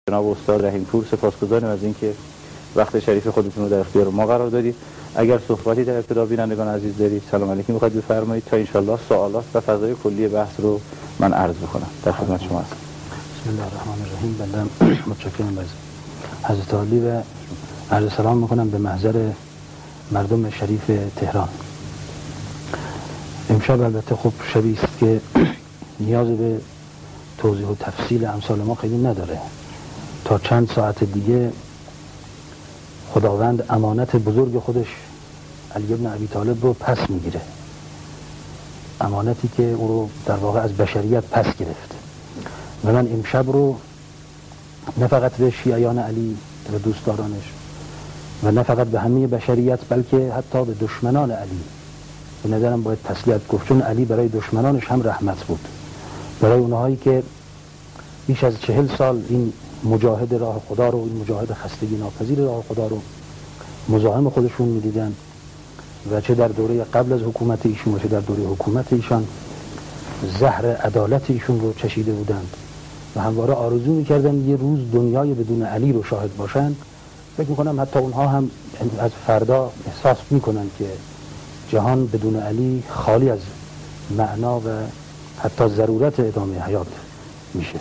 جناب استاد رحیم‌پور سپاسگزاریم از اینکه وقت شریف خودتون رو در اختیار ما قرار دادید. اگر صحبتی در ابتدا بینندگان عزیز دارید سلام علیکم می‌خواید بفرمایید تا انشالله سوالات و فضای کلی بحث رو من عرض بکنم. در خدمت شما هستم. بسم الله الرحمن الرحیم. بنده متشکرم از حضرت عالی و عرض سلام میکنم به محضر مردم شریف تهران. امشب البته خب شبی است که نیاز به توضیح و تفصیل امثال ما خیلی نداره. تا چند ساعت دیگه خداوند امانت بزرگ خودش علی بن ابی طالب رو پس میگیره، امانتی که او رو در واقع از بشریت پس گرفت. و من امشب رو نه فقط به شیعیان علی و دوستدارانش و نه فقط به همه بشریت بلکه حتی به دشمنان علی به نظرم باید تسلیت گفت، چون علی برای دشمنانش هم رحمت بود، برای اونهایی که بیش از 40 سال این مجاهد راه خدا رو، این مجاهد خستگی ناپذیر راه خدا رو مزاحم خودشون می‌دیدن و چه در دوره قبل از حکومت ایشون و چه در دوره حکومت ایشان زهر عدالت ایشون رو چشیده بودند و همواره آرزو می‌کردن یه روز دنیای بدون علی رو شاهد باشن. فکر می‌کنم حتی اونها هم از فردا احساس می‌کنن که جهان بدون علی خالی از معنا و حتی ضرورت ادامه حیات میشه.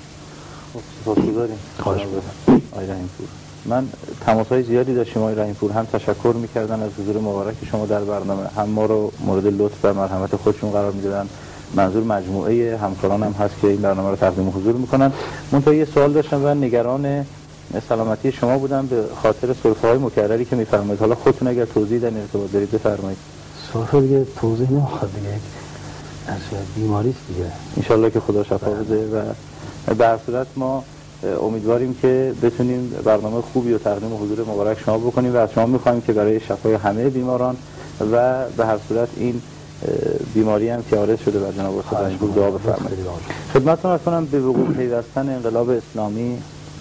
سپاسگزاریم. خواهش آقای رحیم‌پور، من تماس‌های زیادی داشتیم. آقای رحیم‌پور هم تشکر می‌کردن از حضور مبارک شما در برنامه، هم ما رو مورد لطف و مرحمت خودشون قرار می‌دادن. منظور مجموعه همکاران هم هست که این برنامه رو تقدیم حضور می‌کنن. منتها یه سوال داشتم و نگران سلامتی شما بودم به خاطر سرفه‌های مکرری که می‌فرمایید. حالا خودتون اگر توضیح در این ارتباط دارید بفرمایید. سرفه دیگه توضیح نمی‌خواد دیگه، از بیماری است دیگه. ان شاءالله که خدا شفا بده و به هر صورت ما امیدواریم که بتونیم برنامه خوبی و تقدیم حضور مبارک شما بکنیم و از شما می‌خوایم که برای شفای همه بیماران و به هر صورت این بیماری هم که عارض شده بر جناب استاد رحیم‌پور دعا بفرمایید. خدمتتون عرض کنم به وقوع پیوستن انقلاب اسلامی،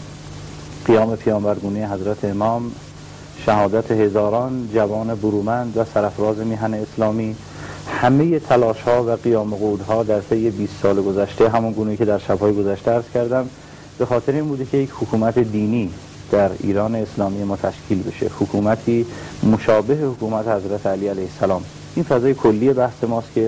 قیام پیامبرگونه حضرت امام، شهادت هزاران جوان برومند و سرافراز میهن اسلامی، همه تلاش‌ها و قیام قعودها در طی 20 سال گذشته، همون گونه‌ای که در شب‌های گذشته عرض کردم، به خاطر این بوده که یک حکومت دینی در ایران اسلامی ما تشکیل بشه، حکومتی مشابه حکومت حضرت علی علیه السلام. این فضای کلی بحث ماست که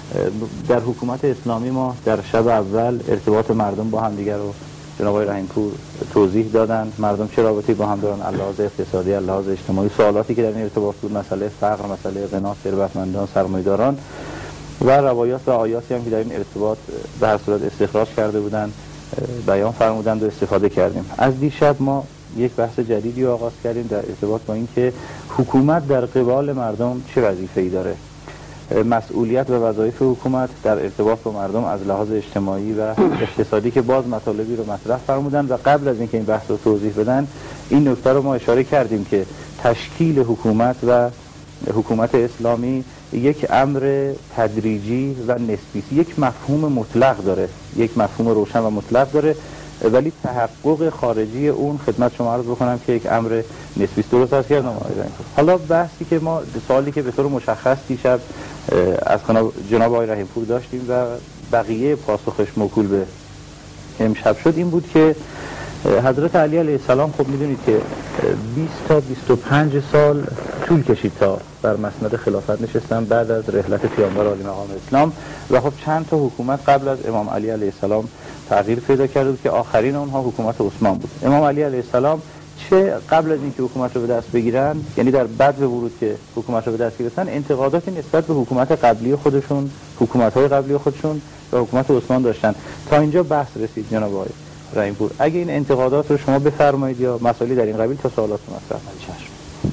در حکومت اسلامی ما در شب اول ارتباط مردم با هم دیگر رو جناب آقای رحیم‌پور توضیح دادن. مردم چه رابطه‌ای با هم دارن، لحاظ اقتصادی، لحاظ اجتماعی، سوالاتی که در این ارتباط بود، مسئله فقر، مسئله غنا، ثروتمندان، سرمایه‌داران و روایات و آیاتی هم که در این ارتباط به هر صورت استخراج کرده بودن بیان فرمودند و استفاده کردیم. از دیشب ما یک بحث جدیدی آغاز کردیم در ارتباط با اینکه حکومت در قبال مردم چه وظیفه‌ای داره، مسئولیت و وظایف حکومت در ارتباط با مردم از لحاظ اجتماعی و اقتصادی که باز مطالبی رو مطرح فرمودن و قبل از اینکه این بحث رو توضیح بدن این نکته رو ما اشاره کردیم که تشکیل حکومت و حکومت اسلامی یک امر تدریجی و نسبی، یک مفهوم مطلق داره، یک مفهوم روشن و مطلق داره، ولی تحقق خارجی اون خدمت شما عرض بکنم که یک امر نسبی است. درست است کردم. حالا بحثی که ما سوالی که به طور مشخص دیشب از جناب آقای رحیم‌پور داشتیم و بقیه پاسخش موکول به امشب شد این بود که حضرت علی علیه السلام خب میدونید که 20 تا 25 سال طول کشید تا بر مسند خلافت نشستن بعد از رحلت پیامبر عالی مقام اسلام و خب چند تا حکومت قبل از امام علی علیه السلام تغییر پیدا کرده بود که آخرین اونها حکومت عثمان بود. امام علی علیه السلام چه قبل از اینکه حکومت رو به دست بگیرن، یعنی در بعد به ورود که حکومت رو به دست گرفتن، انتقاداتی نسبت به حکومت قبلی خودشون، حکومت‌های قبلی خودشون و حکومت عثمان داشتن. تا اینجا بحث رسید جناب آقای رحیم‌پور. اگه این انتقادات رو شما بفرمایید یا مسائلی در این قبیل تا سوالات مطرح کنید.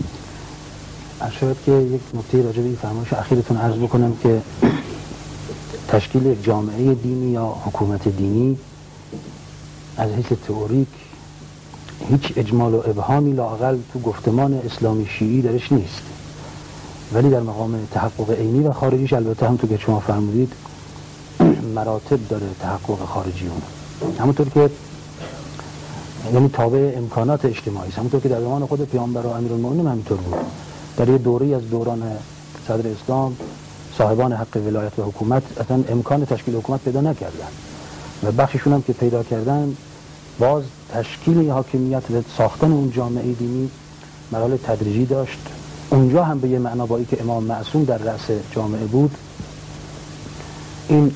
ارشد که یک نکته راجع به این فرمایش اخیرتون عرض بکنم که تشکیل جامعه دینی یا حکومت دینی از حیث تئوریک هیچ اجمال و ابهامی لااقل تو گفتمان اسلامی شیعی درش نیست، ولی در مقام تحقق عینی و خارجیش البته هم تو که شما فرمودید مراتب داره تحقق خارجی اون، همونطور که یعنی تابع امکانات اجتماعی، همونطور که در زمان خود پیامبر و امیرالمومنین همینطور بود. در یه دوره‌ای از دوران صدر اسلام صاحبان حق ولایت و حکومت اصلا امکان تشکیل حکومت پیدا نکردن و بخششون هم که پیدا کردن باز تشکیل حاکمیت و ساختن اون جامعه دینی مراحل تدریجی داشت. اونجا هم به یه معنا با که امام معصوم در رأس جامعه بود، این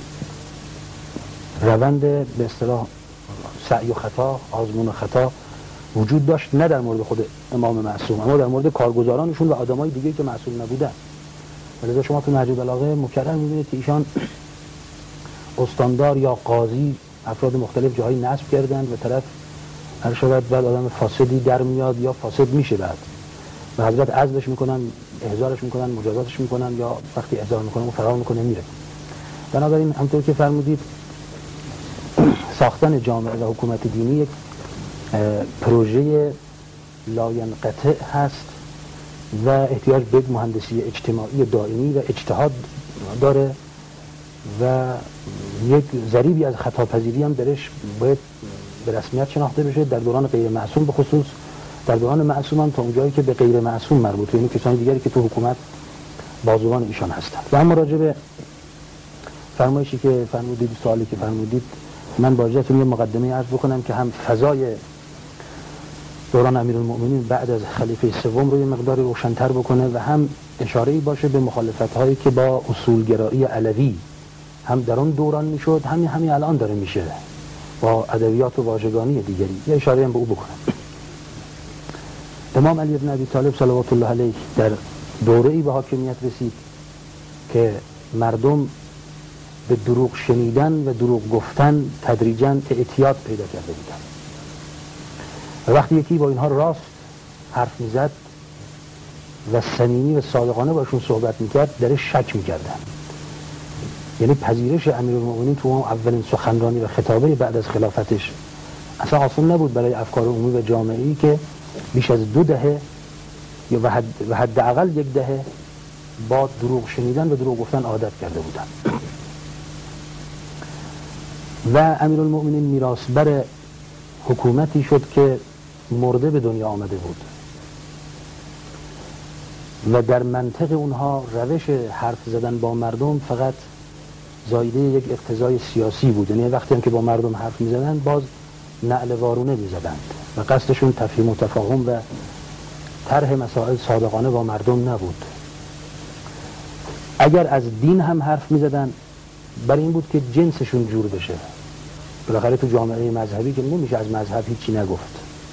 روند به اصطلاح سعی و خطا، آزمون و خطا وجود داشت، نه در مورد خود امام معصوم اما در مورد کارگزارانشون و آدمای دیگه که معصوم نبودن. ولذا شما تو نهج البلاغه مکرر می‌بینید که ایشان استاندار یا قاضی افراد مختلف جاهایی نصب کردند و طرف هر شود بعد آدم فاسدی در میاد یا فاسد میشه، بعد و حضرت عزلش میکنن، احضارش میکنن، مجازاتش میکنن، یا وقتی احضار میکنن و فرار میکنه میره. بنابراین همونطور که فرمودید ساختن جامعه و حکومت دینی یک پروژه لاینقطع هست و احتیاج به مهندسی اجتماعی دائمی و اجتهاد داره و یک ضریبی از خطاپذیری هم درش باید به رسمیت شناخته بشه در دوران غیر معصوم، به خصوص در دوران معصوم هم تا اونجایی که به غیر معصوم مربوطه، یعنی کسانی دیگری که تو حکومت بازوان ایشان هستند. و اما راجع به فرمایشی که فرمودید، سوالی که فرمودید، من با اجازهتون یه مقدمه عرض بکنم که هم فضای دوران امیرالمؤمنین بعد از خلیفه سوم رو یه مقداری روشن‌تر بکنه و هم اشاره‌ای باشه به مخالفت‌هایی که با اصولگرایی علوی هم در اون دوران میشد، همین الان داره میشه با ادبیات و واژگانی دیگری، یه اشاره هم به او بکنم. امام علی بن ابی طالب صلوات الله علیه در دوره‌ای به حاکمیت رسید که مردم به دروغ شنیدن و دروغ گفتن تدریجاً اعتیاد پیدا کرده بودند. و وقتی یکی با اینها راست حرف میزد و صمیمی و صادقانه باشون صحبت میکرد، درش شک میکردن. یعنی پذیرش امیرالمؤمنین تو اولین سخنرانی و خطابه بعد از خلافتش اصلا آسان نبود برای افکار عمومی و جامعه‌ای که بیش از 2 دهه یا و حداقل 1 دهه با دروغ شنیدن و دروغ گفتن عادت کرده بودند. و امیرالمؤمنین میراثبر حکومتی شد که مرده به دنیا آمده بود و در منطق اونها روش حرف زدن با مردم فقط زایده یک اقتضای سیاسی بود. یعنی وقتی هم که با مردم حرف میزدن باز نعل وارونه میزدند و قصدشون تفهیم و تفاهم و طرح مسائل صادقانه با مردم نبود. اگر از دین هم حرف میزدن برای این بود که جنسشون جور بشه. بالاخره تو جامعه مذهبی که نمیشه از مذهب هیچی نگفت.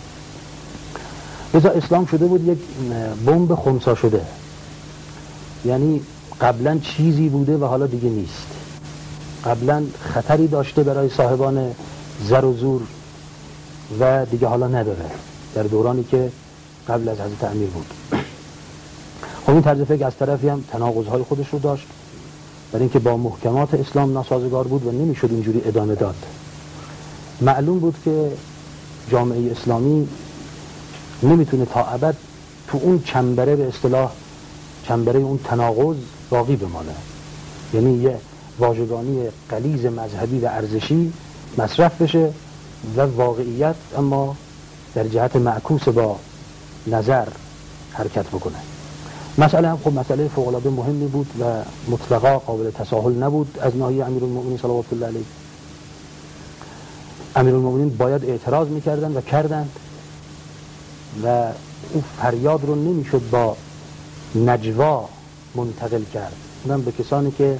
لذا اسلام شده بود یک بمب خنثی شده، یعنی قبلا چیزی بوده و حالا دیگه نیست. قبلا خطری داشته برای صاحبان زر و زور و دیگه حالا نداره، در دورانی که قبل از حضرت امیر بود. خب این طرز فکر از طرفی هم تناقض‌های خودش رو داشت، برای اینکه با محکمات اسلام ناسازگار بود و نمیشد اینجوری ادامه داد. معلوم بود که جامعه اسلامی نمیتونه تا ابد تو اون چنبره، به اصطلاح چنبره اون تناقض باقی بمانه. یعنی یه واژگانی غلیظ مذهبی و ارزشی مصرف بشه و واقعیت اما در جهت معکوس با نظر حرکت بکنه. مسئله هم خب مسئله فوق‌العاده مهمی بود و مطلقا قابل تساهل نبود از ناحیه امیرالمؤمنین صلوات الله علیه. امیرالمؤمنین باید اعتراض میکردن و کردند و اون فریاد رو نمیشد با نجوا منتقل کرد، اونم به کسانی که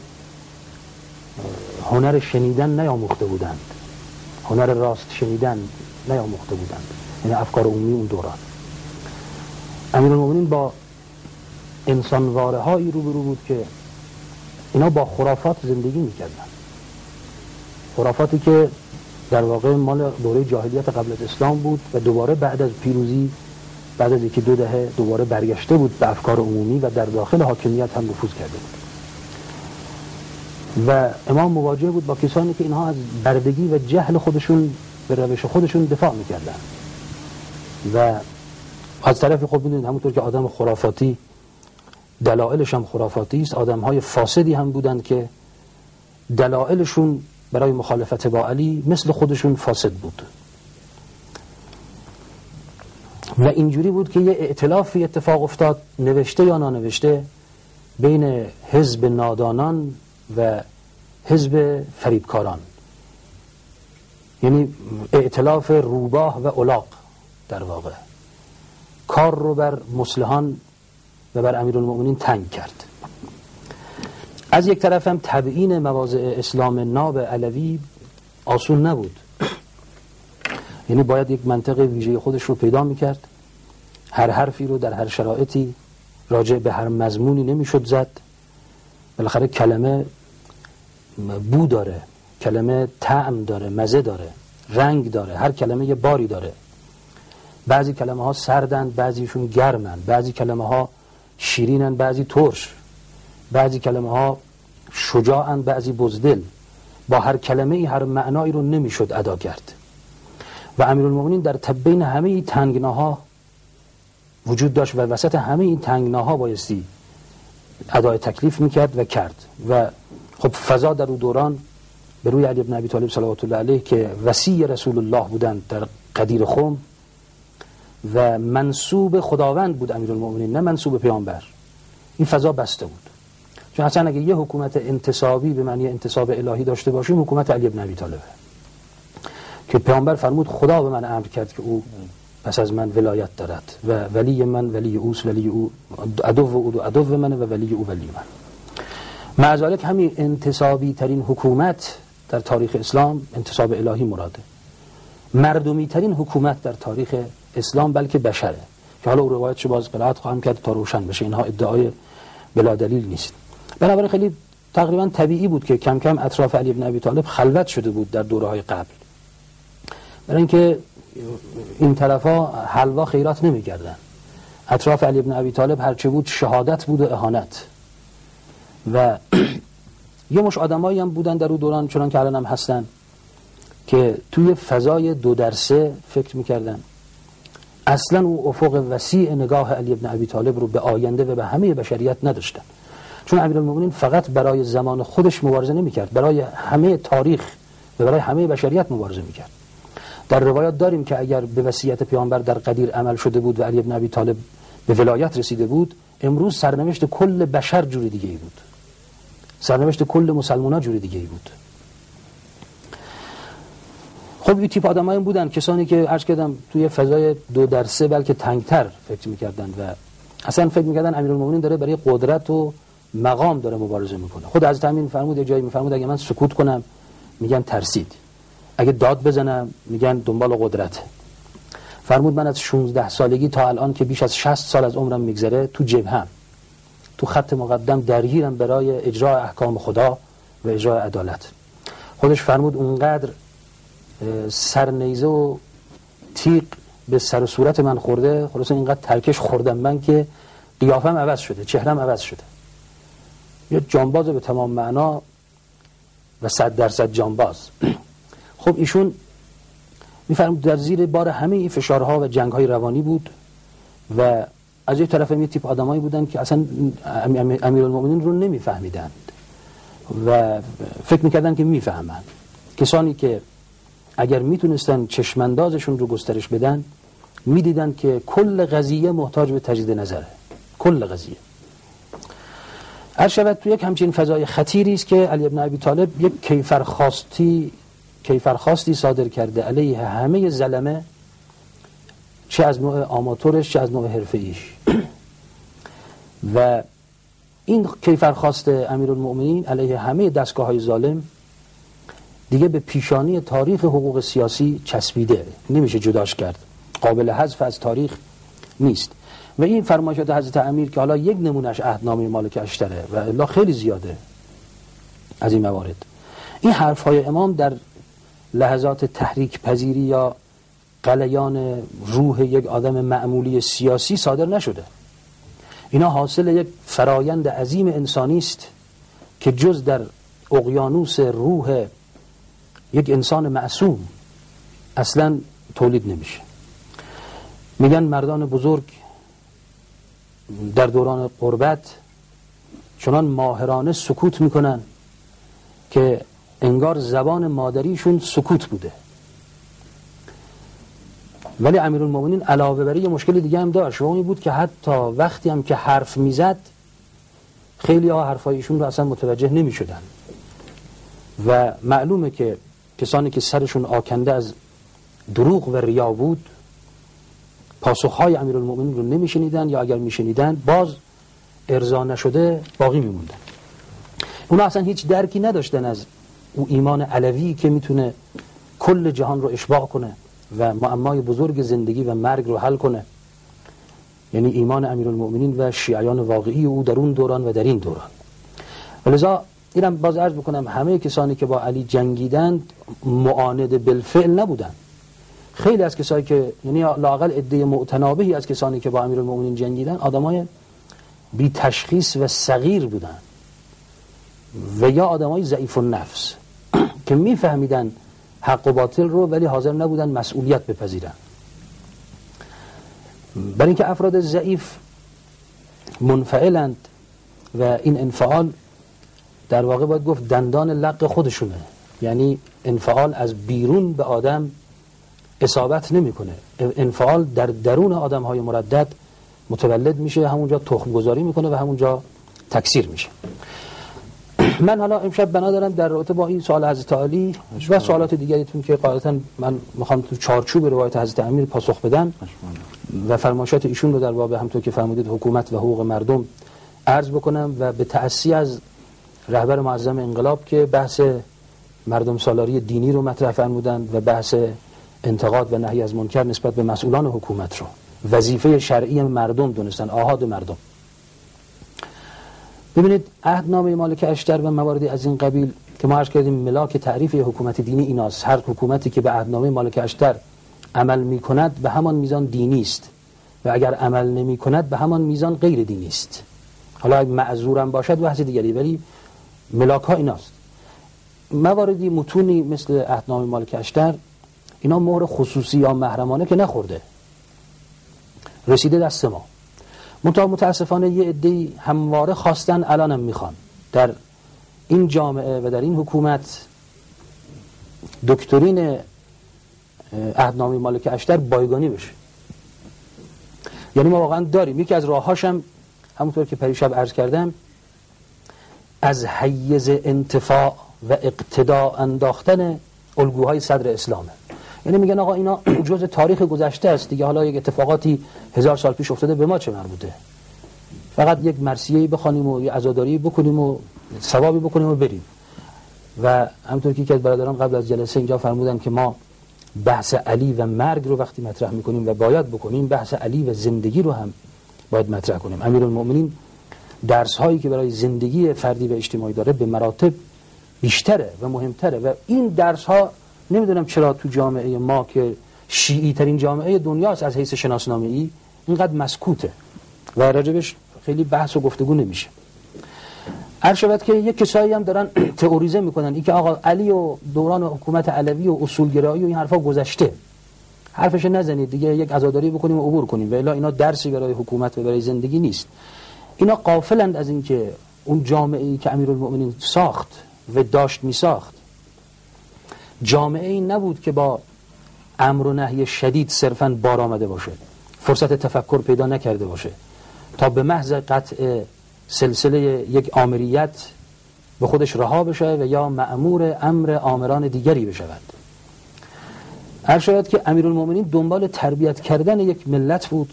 هنر شنیدن نیاموخته بودند، هنر راست شنیدن نیاموخته بودند، یعنی افکار عمومی اون دوران. امیرالمؤمنین با انسانواره هایی روبرو بود که اینا با خرافات زندگی میکردن، خرافاتی که در واقع مال دوره جاهلیت قبل از اسلام بود و دوباره بعد از پیروزی، بعد از 1-2 دهه دوباره برگشته بود به افکار عمومی و در داخل حاکمیت هم نفوذ کرده بود. و امام مواجه بود با کسانی که اینها از بردگی و جهل خودشون به روش خودشون دفاع میکردن و از طرف خود میدونید همونطور که آدم خرافاتی دلایلش هم خرافاتی است، آدم‌های فاسدی هم بودند که دلایلشون برای مخالفت با علی مثل خودشون فاسد بود. و اینجوری بود که یه ائتلافی اتفاق افتاد، نوشته یا نانوشته، بین حزب نادانان و حزب فریبکاران یعنی ائتلاف روباه و الاغ در واقع کار رو بر مصلحان و بر امیرالمؤمنین تنگ کرد. از یک طرف هم تبیین مواضع اسلام ناب علوی آسون نبود، یعنی باید یک منطق ویژه خودش رو پیدا میکرد، هر حرفی رو در هر شرایطی راجع به هر مضمونی نمیشد زد. بالاخره کلمه بو داره، کلمه طعم داره، مزه داره، رنگ داره، هر کلمه یه باری داره. بعضی کلمه ها سردن، بعضیشون گرمن، بعضی کلمه ها شیرینن، بعضی ترش، بعضی کلمه ها شجاعن، بعضی بزدل. با هر کلمه ای هر معنایی رو نمیشد ادا کرد و امیرالمؤمنین در بین همه این تنگناها وجود داشت و وسط همه این تنگناها بایستی ادای تکلیف میکرد و کرد. و خب فضا در اون دوران به روی علی بن ابی طالب صلوات الله علیه که وصی رسول الله بودند در قدیر خم و منسوب خداوند بود امیرالمؤمنین، نه منسوب پیامبر، این فضا بسته بود. چون اصلا اگه یه حکومت انتصابی به معنی انتصاب الهی داشته باشیم حکومت علی بن ابی طالبه که پیامبر فرمود خدا به من امر کرد که او پس از من ولایت دارد و ولی من ولی اوست، ولی او عدو منه و ولی او ولی من. مع ذلک همین انتصابی ترین حکومت در تاریخ اسلام انتصاب الهی مراده. مردمی ترین حکومت در تاریخ اسلام بلکه بشره که حالا او روایتش باز قرائت خواهم کرد تا روشن بشه، اینها ادعای بلا دلیل نیست. بنابراین خیلی تقریبا طبیعی بود که کم کم اطراف علی بن ابی طالب خلوت شده بود در دوره‌های قبل، برای اینکه این طرفا حلوا خیرات نمی‌کردن. اطراف علی بن ابی طالب هرچه بود شهادت بود و اهانت. و یه مش آدمایی هم بودن در اون دوران چنان که الان هم هستن که توی فضای 2-3 فکر می‌کردن. اصلا او افق وسیع نگاه علی بن ابی طالب رو به آینده و به همه بشریت نداشتن، چون امیرالمؤمنین فقط برای زمان خودش مبارزه نمی‌کرد، برای همه تاریخ و برای همه بشریت مبارزه می‌کرد. در روایات داریم که اگر به وصیت پیامبر در قدیر عمل شده بود و علی بن ابی طالب به ولایت رسیده بود، امروز سرنوشت کل بشر جور دیگه ای بود، سرنوشت کل مسلمان‌ها جور دیگه ای بود. خب این تیپ آدمایی بودن، کسانی که عرض کردم توی فضای 2-3 بلکه تنگتر فکر می‌کردن و اصلا فکر می‌کردن امیرالمؤمنین داره برای قدرت و مقام داره مبارزه میکنه. خود حضرت امین فرمود، جایی میفرمود اگه من سکوت کنم میگن ترسید، اگه داد بزنم میگن دنبال قدرت. فرمود من از 16 سالگی تا الان که بیش از 60 سال از عمرم میگذره تو جبهه‌ام، تو خط مقدم درگیرم برای اجرای احکام خدا و اجرای عدالت. خودش فرمود اونقدر سرنیزه و تیغ به سر و صورت من خورده، خلاص اینقدر ترکش خوردم من که قیافم عوض شده، چهرم عوض شده. یه جانباز به تمام معنا و 100% جانباز. خب ایشون میفرمود در زیر بار همه این فشارها و جنگ‌های روانی بود و از یک طرف یه تیپ آدمایی بودن که اصلا امیرالمؤمنین رو نمیفهمیدند و فکر میکردن که میفهمن. کسانی که اگر میتونستن چشماندازشون رو گسترش بدن میدیدن که کل قضیه محتاج به تجدید نظره، کل قضیه. هر شود تو یک همچین فضای خطیری است که علی بن ابی طالب یک کیفرخواستی صادر کرده علیه همه ظلمه، چه از نوع آماتورش چه از نوع حرفه‌ایش. و این کیفرخواست امیرالمؤمنین علیه همه دستگاه‌های ظالم دیگه به پیشانی تاریخ حقوق سیاسی چسبیده، نمیشه جداش کرد، قابل حذف از تاریخ نیست. و این فرمایشات حضرت امیر که حالا یک نمونهش عهدنامه مالک اشتره و الا خیلی زیاده از این موارد، این حرفهای امام در لحظات تحریک پذیری یا غلیان روح یک آدم معمولی سیاسی صادر نشده. اینا حاصل یک فرایند عظیم انسانی است که جز در اقیانوس روح یک انسان معصوم اصلا تولید نمیشه. میگن مردان بزرگ در دوران غربت چنان ماهرانه سکوت میکنن که انگار زبان مادریشون سکوت بوده. ولی امیرالمؤمنین علاوه بر یه مشکل دیگه هم داشت و اون بود که حتی وقتی هم که حرف میزد خیلی ها حرفایشون رو اصلا متوجه نمیشدن و معلومه که کسانی که سرشون آکنده از دروغ و ریا بود پاسخهای امیرالمؤمنین رو نمیشنیدن، یا اگر میشنیدن باز ارضا نشده باقی میموندن. اونا اصلا هیچ درکی نداشتن از اون ایمان علوی که میتونه کل جهان رو اشباع کنه و معمای بزرگ زندگی و مرگ رو حل کنه، یعنی ایمان امیرالمؤمنین و شیعیان واقعی او در اون دوران و در این دوران. ولذا اینم باز عرض بکنم همه کسانی که با علی جنگیدند معاند بالفعل نبودند. خیلی از کسانی که یعنی لااقل عده متنابهی از کسانی که با امیرالمؤمنین جنگیدند آدمای بی تشخیص و صغیر بودند و یا آدمای ضعیف النفس که میفهمیدن حق و باطل رو ولی حاضر نبودن مسئولیت بپذیرن. برای اینکه افراد ضعیف منفعلند و این انفعال در واقع باید گفت دندان لق خودشونه، یعنی انفعال از بیرون به آدم اصابت نمیکنه، انفعال در درون آدم های مردد متولد میشه، همونجا تخم گذاری میکنه و همونجا تکثیر میشه. من حالا امشب بنا دارم در رابطه با این سوال حضرت علی و سوالات دیگریتون که قاعدتا من میخوام تو چارچوب روایت حضرت امیر پاسخ بدم و فرمایشات ایشون رو در باب همونطور که فرمودید حکومت و حقوق مردم عرض بکنم و به تأسی از رهبر معظم انقلاب که بحث مردم سالاری دینی رو مطرح فرمودند و بحث انتقاد و نهی از منکر نسبت به مسئولان حکومت رو وظیفه شرعی مردم دونستن، آحاد مردم. ببینید عهدنامه مالک اشتر و مواردی از این قبیل که ما عرض کردیم ملاک تعریف حکومت دینی ایناست. هر حکومتی که به عهدنامه مالک اشتر عمل میکند به همان میزان دینی است و اگر عمل نمی کند به همان میزان غیر دینی است. حالا اگه معذورم باشد بحث دیگری، ولی ملاک ها ایناست. مواردی متونی مثل عهدنامه مالک اشتر اینا مهر خصوصی یا محرمانه که نخورده، رسیده دست ما. متاسفانه یه عده‌ای همواره خواستن الانم میخوان در این جامعه و در این حکومت دکترین عهدنامه مالک اشتر بایگانی بشه. یعنی ما واقعا داریم یکی از راه‌هاش هم همونطور که پریشب عرض کردم از حیز انتفاع و اقتداء انداختن الگوهای صدر اسلامه. یعنی میگن آقا اینا جزء تاریخ گذشته است دیگه، حالا یک اتفاقاتی 1000 سال پیش افتاده به ما چه مربوطه، فقط یک مرثیه‌ای بخوانیم و یه عزاداری بکنیم و ثوابی بکنیم و بریم. و همونطور که از برادران قبل از جلسه اینجا فرمودن که ما بحث علی و مرگ رو وقتی مطرح میکنیم و باید بکنیم، بحث علی و زندگی رو هم باید مطرح کنیم. امیرالمؤمنین درس هایی که برای زندگی فردی و اجتماعی داره به مراتب بیشتره و مهمتره و این درس ها نمیدونم چرا تو جامعه ما که شیعی ترین جامعه دنیاست از حیث شناسنامه‌ای اینقدر مسکوته و راجبش خیلی بحث و گفتگو نمیشه. عرض شود که یک کسایی هم دارن تئوریزه میکنن این که آقا علی و دوران حکومت علوی و اصولگرایی و این حرفا گذشته، حرفش نزنید دیگه، یک عزاداری بکنیم و عبور کنیم، و الا اینا درسی برای حکومت و برای زندگی نیست. اینا غافلند از این که اون جامعه‌ای که امیرالمؤمنین ساخت و داشت میساخت جامعه ای نبود که با امر و نهی شدید صرفاً بار آمده باشه، فرصت تفکر پیدا نکرده باشه تا به محض قطع سلسله یک آمریت به خودش رها بشه و یا مأمور امر آمران دیگری بشود. عرض شود که امیرالمؤمنین دنبال تربیت کردن یک ملت بود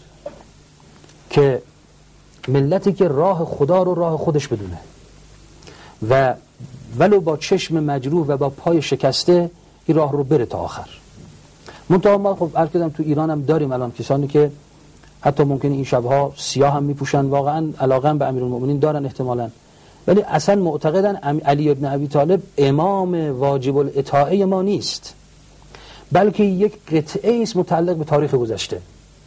که ملتی که راه خدا رو راه خودش بدونه و ولو با چشم مجروح و با پای شکسته این راه رو بره تا آخر. منتها ما خب عرض کردم تو ایران هم داریم الان کسانی که حتی ممکنه این شبها سیاه هم میپوشن، واقعا علاقه هم به امیرالمؤمنین دارن احتمالاً، ولی اصلا معتقدن علی ابن ابی طالب امام واجب الاطاعه ما نیست، بلکه یک قطعه است متعلق به تاریخ گذشته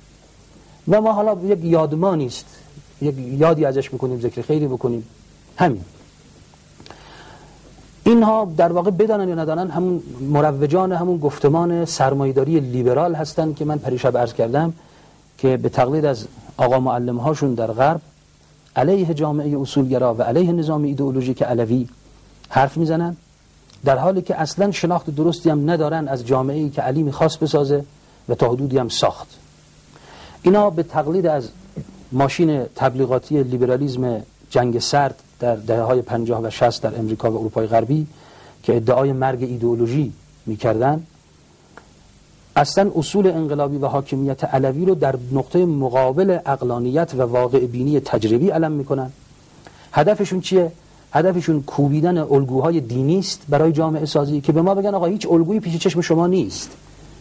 و ما حالا یک یادمانی است، یک یادی ازش میکنیم، ذکر خیری بکنیم، همین. اینها در واقع بدانن یا ندانن همون مروجان همون گفتمان سرمایه‌داری لیبرال هستن که من پریشب عرض کردم که به تقلید از آقا معلم هاشون در غرب علیه جامعه اصولگرا و علیه نظام ایدئولوژیک علوی حرف میزنن، در حالی که اصلا شناخت درستی هم ندارن از جامعه‌ای که علی میخواست بسازه و تا حدودی هم ساخت. اینا به تقلید از ماشین تبلیغاتی لیبرالیسم جنگ سرد در دهه‌های 50 و 60 در امریکا و اروپای غربی که ادعای مرگ ایدئولوژی میکردن، اصلا اصول انقلابی و حاکمیت علوی رو در نقطه مقابل عقلانیت و واقع بینی تجربی علم میکنن. هدفشون چیه؟ هدفشون کوبیدن الگوهای دینی است برای جامعه سازی که به ما بگن آقا هیچ الگویی پیش چشم شما نیست.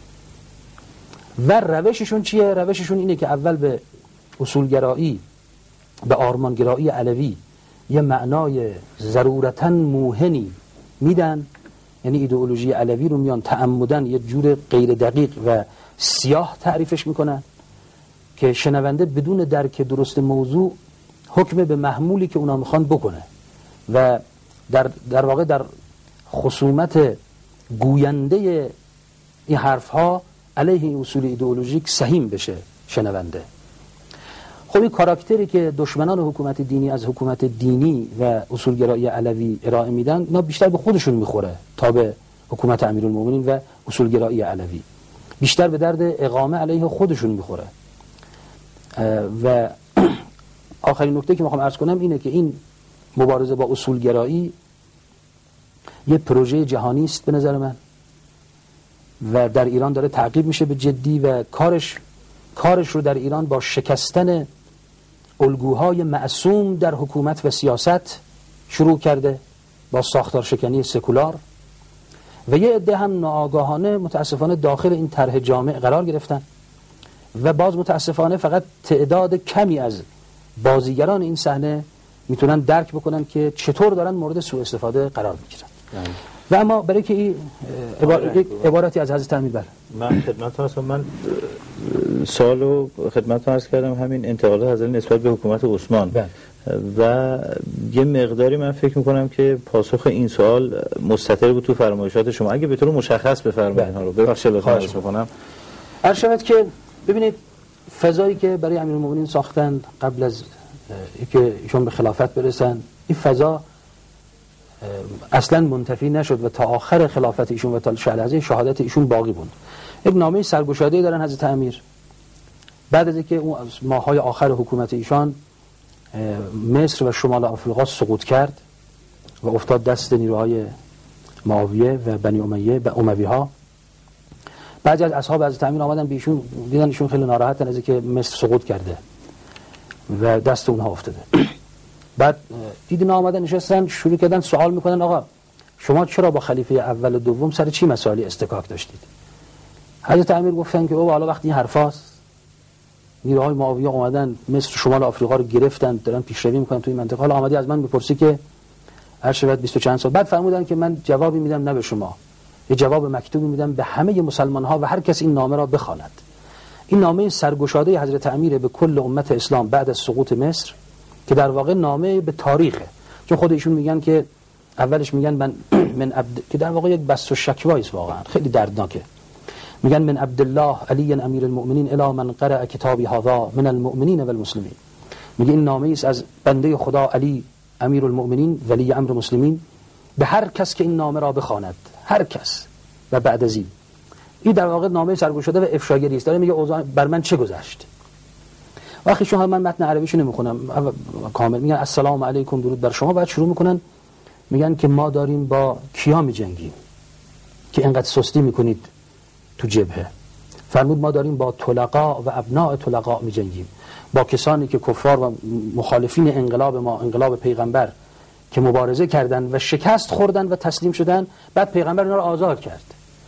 و روششون چیه؟ روششون اینه که اول به اصولگرایی، به آرمانگرایی علوی یه معنای ضرورتاً موهنی میدن، یعنی ایدئولوژی علوی رو میان تعمدن یه جور غیر دقیق و سیاه تعریفش میکنن که شنونده بدون درک درست موضوع حکم به محمولی که اونا میخوان بکنه و در واقع در خصومت گوینده این حرف ها علیه این اصول ایدئولوژیک سهیم بشه شنونده. خب این کاراکتری که دشمنان حکومت دینی از حکومت دینی و اصولگرایی علوی ارائه میدن، اینا بیشتر به خودشون میخوره تا به حکومت امیرالمومنین و اصولگرایی علوی، بیشتر به درد اقامه علیه خودشون میخوره. و آخرین نکته که میخوام عرض کنم اینه که این مبارزه با اصولگرایی یه پروژه جهانی است به نظر من و در ایران داره تعقیب میشه به جدی و کارش رو در ایران با شکستن الگوهای معصوم در حکومت و سیاست شروع کرده، با ساختار شکنی سکولار، و یه عده هم ناآگاهانه متاسفانه داخل این طرح جامع قرار گرفتن و باز متاسفانه فقط تعداد کمی از بازیگران این صحنه میتونن درک بکنن که چطور دارن مورد سوء استفاده قرار میگیرن. و اما برای که این عبارتی از حضرت امیر من خدمت هستم، من سوالو خدمت عرض کردم، همین انتقادات حضرت نسبت به حکومت عثمان و یه مقداری من فکر میکنم که پاسخ این سوال مستتر بود تو فرمایشات شما. اگه به طور مشخص بفرمایید ها رو ببخشید لطفاً میکنم. عرض شود که ببینید فضایی که برای امیرالمومنین ساختن قبل از اینکه ایشون به خلافت برسن، این فضا اصلا منتفی نشد و تا آخر خلافت ایشون و تا لحظه شهادت ایشون باقی بود. یک نامه سرگشاده‌ای دارن حضرت امیر بعد از اینکه اون ماه‌های آخر حکومت ایشان مصر و شمال آفریقا سقوط کرد و افتاد دست نیروهای معاویه و بنی امیه و اموی‌ها. بعضی از اصحاب حضرت امیر آمدن به ایشون، دیدن ایشون خیلی ناراحتن از اینکه مصر سقوط کرده و دست اونها افتاده. بعد دیدن آمدن نشستن شروع کردن سوال میکنن آقا شما چرا با خلیفه اول و دوم سر چی مسائلی استکاک داشتید؟ حضرت امیر گفتن که بابا حالا وقتی این حرفاست، نیروهای معاویه اومدن مصر شمال آفریقا رو گرفتن، دارن پیشروی میکنن توی این منطقه، حالا آمدی از من بپرسی که هر شود 20 و چند سال بعد فرمودن که من جوابی میدم نه به شما، یه جواب مکتوبی میدم به همه مسلمان ها و هر کس این نامه را بخواند. این نامه سرگشاده حضرت امیر به کل امت اسلام بعد از سقوط مصر که در واقع نامه به تاریخه، چون خود ایشون میگن که اولش میگن من که در واقع یک بس و شکوایی است، واقعا خیلی دردناکه. میگن من عبدالله علی امیر المؤمنین الی من قرأ کتابی هذا من المؤمنین و المسلمین. میگه این نامه است از بنده خدا علی امیر المؤمنین ولی امر مسلمین به هر کس که این نامه را بخواند، هر کس. و بعد از این در واقع نامه سرگشاده و افشاگری است، داره میگه اوضاع بر من چه گذشت. وقتی شما من متن عربیشو نمیخونم کامل، میگن السلام علیکم درود بر شما، بعد شروع میکنن میگن که ما داریم با کیا میجنگیم که اینقدر سستی میکنید تو جبهه. فرمود ما داریم با طلقاء و ابناء طلقاء میجنگیم، با کسانی که کفار و مخالفین انقلاب ما، انقلاب پیغمبر که مبارزه کردن و شکست خوردن و تسلیم شدن، بعد پیغمبر اینا رو آزاد کرد.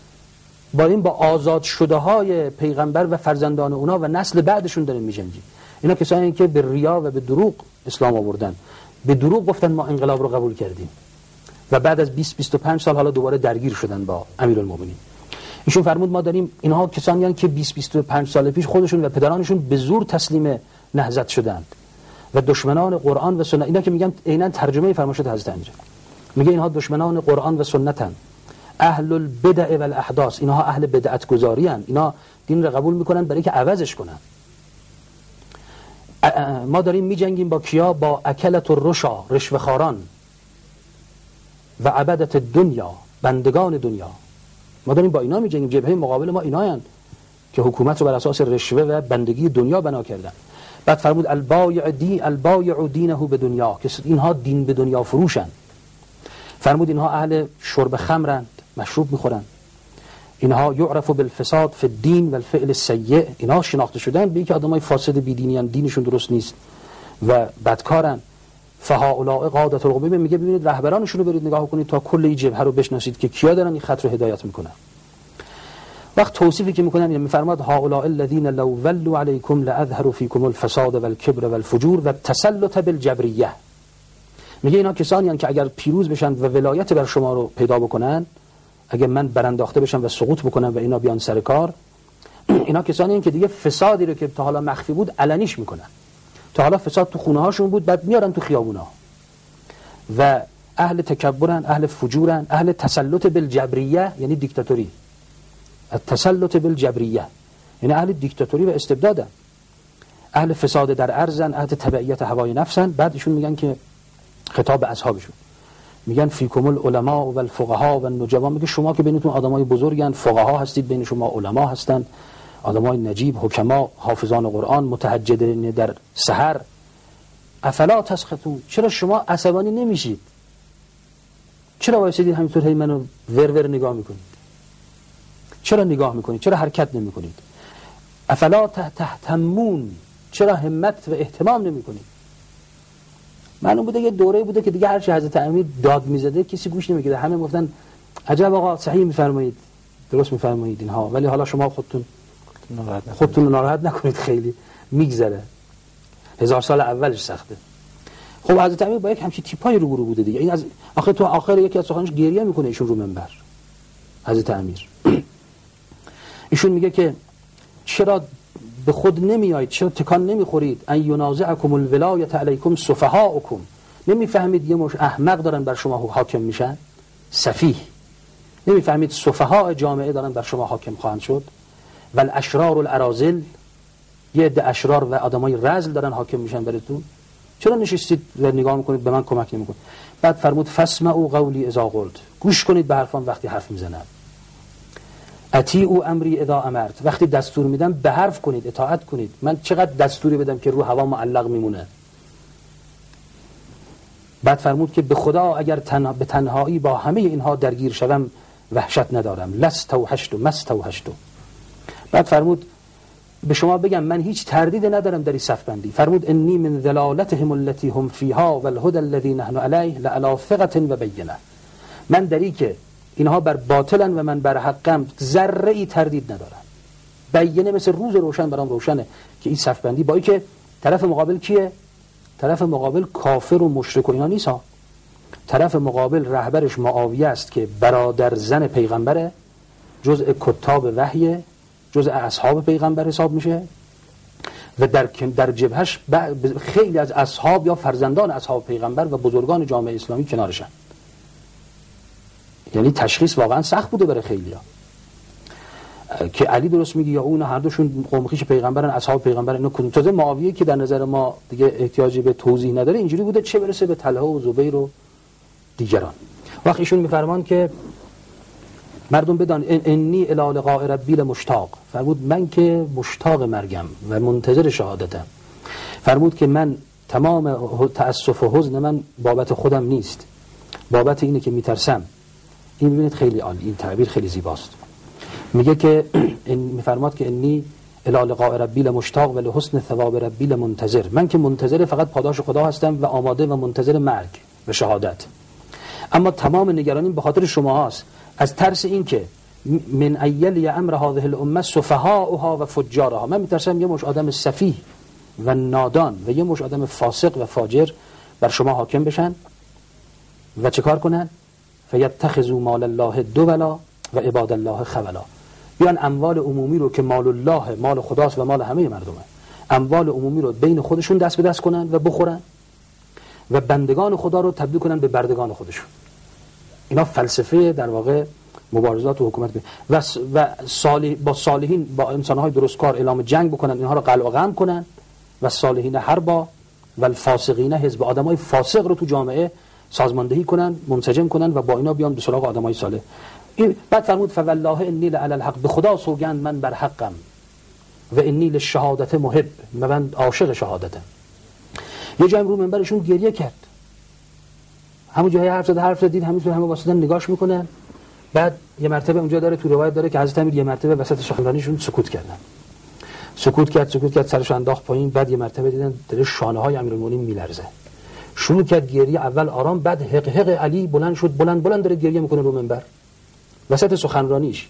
با آزاد شده های پیغمبر و فرزندان اونا و نسل بعدشون داریم میجنگیم. اینا کسانی که به ریا و به دروغ اسلام آوردن، به دروغ گفتن ما انقلاب رو قبول کردیم و بعد از 20-25 سال حالا دوباره درگیر شدن با امیرالمومنین. ایشون فرمود ما داریم، اینها کسانی هستند که 20-25 سال پیش خودشون و پدرانشون به زور تسلیم نهضت شدند و دشمنان قرآن و سنت. اینا که میگن عیناً ترجمه فرمایشات حضرت امیر، میگه اینها دشمنان قرآن و سنتن، اهل البدع و الاحداث، اینها اهل بدعت گذاری ان، اینا دین رو قبول میکنن برای که عوضش کنن. ما داریم میجنگیم با کیا؟ با اکلت الرشا، رشوه‌خواران، و عبدت دنیا، بندگان دنیا. ما داریم با اینا میجنگیم. جبهه مقابل ما اینایند که حکومت رو بر اساس رشوه و بندگی دنیا بنا کردن. بعد فرمود البایع دینه به دنیا، که اینها دین به دنیا فروشن. فرمود اینها اهل شرب خمرند، مشروب میخورن. اینها یعرف بالفساد فی الدین و الفعل السیء، اینها شناخته شدن به اینکه آدمای فاسد بی‌دینیان، دینشون درست نیست و بدکارن. فهؤلاء قادة القوم، میگه ببینید رهبرانشون رو برید نگاه کنید تا کل این جبهه رو بشناسید که کیا دارن این خط رو هدایت میکنن. وقت توصیفی که میکنن میفرماد هؤلاء الذين لو ولوا عليكم لاظهروا فيكم الفساد والكبر والفجور والتسلط بالجبریه. میگه اینا کسانی که اگر پیروز بشن و ولایت بر شما رو پیدا بکنن، اگر من برانداخته بشم و سقوط بکنم و اینا بیان سر کار، اینا کسانی که دیگه فسادی رو که تا حالا مخفی بود علنیش میکنن. تا حالا فساد تو خونه هاشون بود، بعد میارن تو خیابونا. و اهل تکبرن، اهل فجورن، اهل تسلط بالجبریه یعنی دیکتاتوری. التسلط بالجبریه یعنی اهل دیکتاتوری و استبدادن، اهل فساد در ارضن، اهل تبعیت هوای نفسن. بعدشون میگن که خطاب به اصحابشون میگن فیکم العلماء و الفقها و النجبا، میگه شما که بینتون آدمای بزرگن، فقها هستید، بین شما علما هستند، آدمای نجیب، حکما، حافظان قرآن، متهجدین در سحر. افلا تسخطون، چرا شما عصبانی نمیشید؟ چرا وایسیدید همینطور هی منو ور نگاه میکنید؟ چرا نگاه میکنید؟ چرا حرکت نمیکنید؟ افلا تهتمون، چرا همت و اهتمام نمیکنید؟ معلوم بوده یه دوره بوده که دیگه هر چی حضرت امیر داد میزده کسی گوش نمیکرد، همه گفتن عجب آقا صحیح میفرمایید، درست میفرمایید اینها، ولی حالا شما خودتون ناراحت نکنید، خیلی میگذره، 1000 سال اولش سخته. خب حضرت امیر با یک همچین تیپای روبرو بوده دیگه. این از آخر تو آخر یکی از سخنش گریه میکنه ایشون رو منبر، حضرت امیر. ایشون میگه که چرا به خود نمیایید، چرا تکان نمیخورید؟ ان ینازعکم الولایت علیکم سفهاءکم، نمیفهمید یه مش احمق دارن بر شما حاکم میشن؟ سفیه. نمیفهمید سفهاء جامعه دارن بر شما حاکم خواهند شد؟ والاشرار الاراذل، یه عده اشرار و آدمای رذل دارن حاکم میشن براتون؟ چرا نشستید و نگاه میکنید به من کمک نمیکنید؟ بعد فرمود فاسمعوا قولی اذا قلت، گوش کنید به حرفام وقتی حرف میزنم. اطیعوا امری اذا امرت، وقتی دستور میدم به حرف کنید، اطاعت کنید. من چقدر دستوری بدم که رو هوا معلق میمونه؟ بعد فرمود که به خدا اگر به تنهایی با همه اینها درگیر شوم وحشت ندارم، لستوحشت مستوحشت. بعد فرمود به شما بگم من هیچ تردید ندارم در این صف بندی. فرمود انی من ذلالتهم التي هم فيها والهدى الذي نحن عليه لعلى ثقة و بینه. من دری که اینها بر باطلن و من بر حقم ذره ای تردید ندارم. بینه مثل روز روشن برام روشنه که این صف بندی با اینکه طرف مقابل کیه؟ طرف مقابل کافر و مشرک و اینا نیست ها. طرف مقابل رهبرش معاویه است که برادر زن پیغمبره، جزء کتاب وحیه، جزء اصحاب پیغمبر حساب میشه و در جبهش خیلی از اصحاب یا فرزندان اصحاب پیغمبر و بزرگان جامعه اسلامی کنارشن. یعنی تشخیص واقعا سخت بوده برای خیلیا که علی درست میگه یا اون هر دوشون قوم خویش پیغمبرن، اصحاب پیغمبرن. اینو کدوم؟ تازه معاویه که در نظر ما دیگه احتیاجی به توضیح نداره اینجوری بوده، چه برسه به طلحه و زبیر و دیگران. وقتی ایشون میفرمان که مردم بدان انی الی لقاء ربی لمشتاق، فرمود من که مشتاق مرگم و منتظر شهادتم. فرمود که من تمام تأسف و حزن من بابت خودم نیست، بابت اینه که میترسم. این ببینید خیلی عالی، این تعبیر خیلی زیباست. میگه که میفرماد که انی الی لقاء ربی لمشتاق و لحسن ثواب ربی لمنتظر. من که منتظر فقط پاداش خدا هستم و آماده و منتظر مرگ و شهادت. اما تمام نگرانیم به خاطر شما هاست، از ترس این که من ایل امر هذه الامه سفهاؤها و فجارها. من میترسم یه مش آدم سفیه و نادان و یه مش آدم فاسق و فاجر بر شما حاکم بشن و چه کار کنن؟ فیتخذوا مال الله دولا و عباد الله خولا. بیان اموال عمومی رو که مال الله، مال خداست و مال همه مردمه، اموال عمومی رو بین خودشون دست به دست کنن و بخورن و بندگان خدا رو تبدیل کنن به بردگان خودشون. اینا فلسفه در واقع مبارزات و حکومت و با صالحین، با انسان‌های درستکار اعلام جنگ بکنن، اینها رو قلع و قم کنن و صالحین حربا و الفاسقین حزب، آدمای فاسق رو تو جامعه سازماندهی کنن، منسجم کنن و با اینا بیان به سراغ آدمای صالح. بعد فرمود فوالله انی لعلی الحق، به خدا سوگند من بر حقم و انی للشهادت محب، من عاشق شهادتم. یه جایی رو منبرشون گریه کرد، همون جایی حرف زد دید همینطور همه واسطن نگاش میکنن. بعد یه مرتبه اونجا داره تو روایت داره که حضرت امیر یه مرتبه وسط سخنرانیشون سکوت کرد سرش انداخت پایین. بعد یه مرتبه دیدن داره شانه‌های امیرالمومنین میلرزه، شروع کرد گریه، اول آرام، بعد حق علی بلند شد، بلند داره گریه میکنه رو منبر وسط سخنرانیش.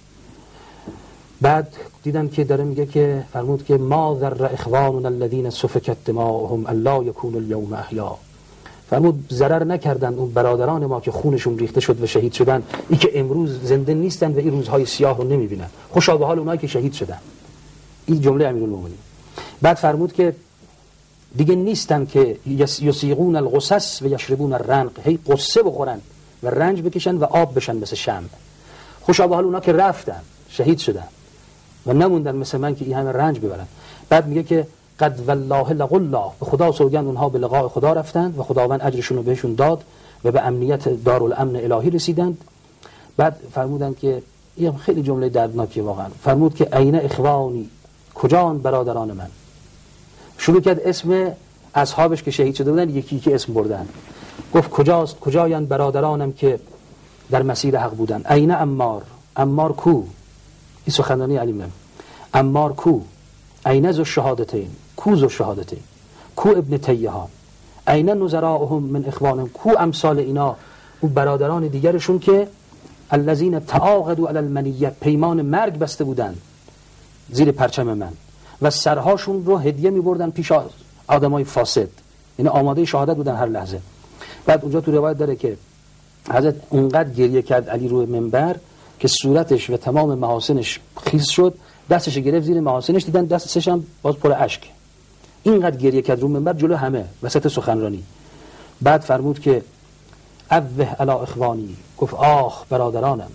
بعد دیدن که داره میگه که فرمود که ما ذر اخواننا الذين سفكت دماؤهم الا يكون اليوم احیا. فرمود ضرر نکردند اون برادران ما که خونشون ریخته شد و شهید شدن، این که امروز زنده نیستن و این روزهای سیاه رو نمیبینن. خوشا به حال اونایی که شهید شدن. این جمله امیرالمومنین. بعد فرمود که دیگه نیستن که یسیغون الغصص و یشربون الرنق، هی قصه بخورن و رنج بکشن و آب بشن مثل شمع. خوشا به حال اونا که رفتن شهید شدن و نموندن مثل من که این همه رنج ببرن. بعد میگه که قد والله لغلا، به خدا سوگند اونها به لقاء خدا رفتند و خداوند اجرشون رو بهشون داد و به امنیت دارالامن الهی رسیدند. بعد فرمودن که این خیلی جمله دردناکیه واقعا. فرمود که عین اخوانی، کجان برادران من. شروع کرد اسم اصحابش که شهید شده بودن یکی که اسم بردن. گفت کجایند برادرانم که در مسیر حق بودن. عین عمار کو، این سخنرانی علی بن عمار کو، عین ذو الشهادتین، کو ذو الشهادتین، کو ابن تیهان، عین نظراهم من اخوانهم، کو امثال اینا، او برادران دیگرشون که الذین تعاقدوا علی المنیه، پیمان مرگ بسته بودند زیر پرچم من و سرهاشون رو هدیه می‌بردن پیش آدمای فاسد، یعنی آماده شهادت بودن هر لحظه. بعد اونجا تو روایت داره که حضرت اونقدر گریه کرد علی روی منبر که صورتش و تمام محاسنش خیس شد، دستش گرفت زیر محاسنش، دیدن دستش هم باز پر اشک. اینقدر گریه کرد رو منبر جلو همه وسط سخنرانی. بعد فرمود که اوه علی اخوانی، گفت آخ برادرانم،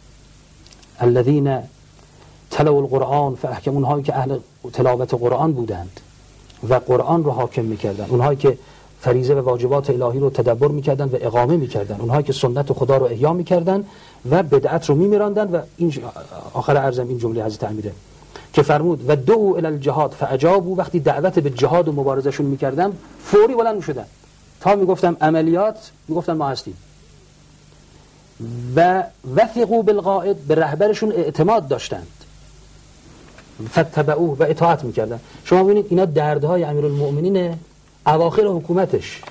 الذین تلو القرآن فاحکم، اونهایی که اهل تلاوت قرآن بودند و قرآن رو حاکم میکردن، اونهایی که فریضه و واجبات الهی رو تدبر میکردن و اقامه میکردن، اونهایی که سنت خدا رو احیا میکردن و بدعت رو میمیراندن. و این آخر عرضم این جمله حضرت امیره که فرمود و دعوا الی الجهاد فاجابوا، وقتی دعوت به جهاد و مبارزهشون میکردم فوری بلند میشدن، تا میگفتم عملیات میگفتن ما هستیم. و وثقوا بالقائد، به رهبرشون اعتماد داشتند، فتبعوه، و اطاعت میکردن. شما ببینید اینا دردهای امیرالمؤمنین اواخر حکومتش،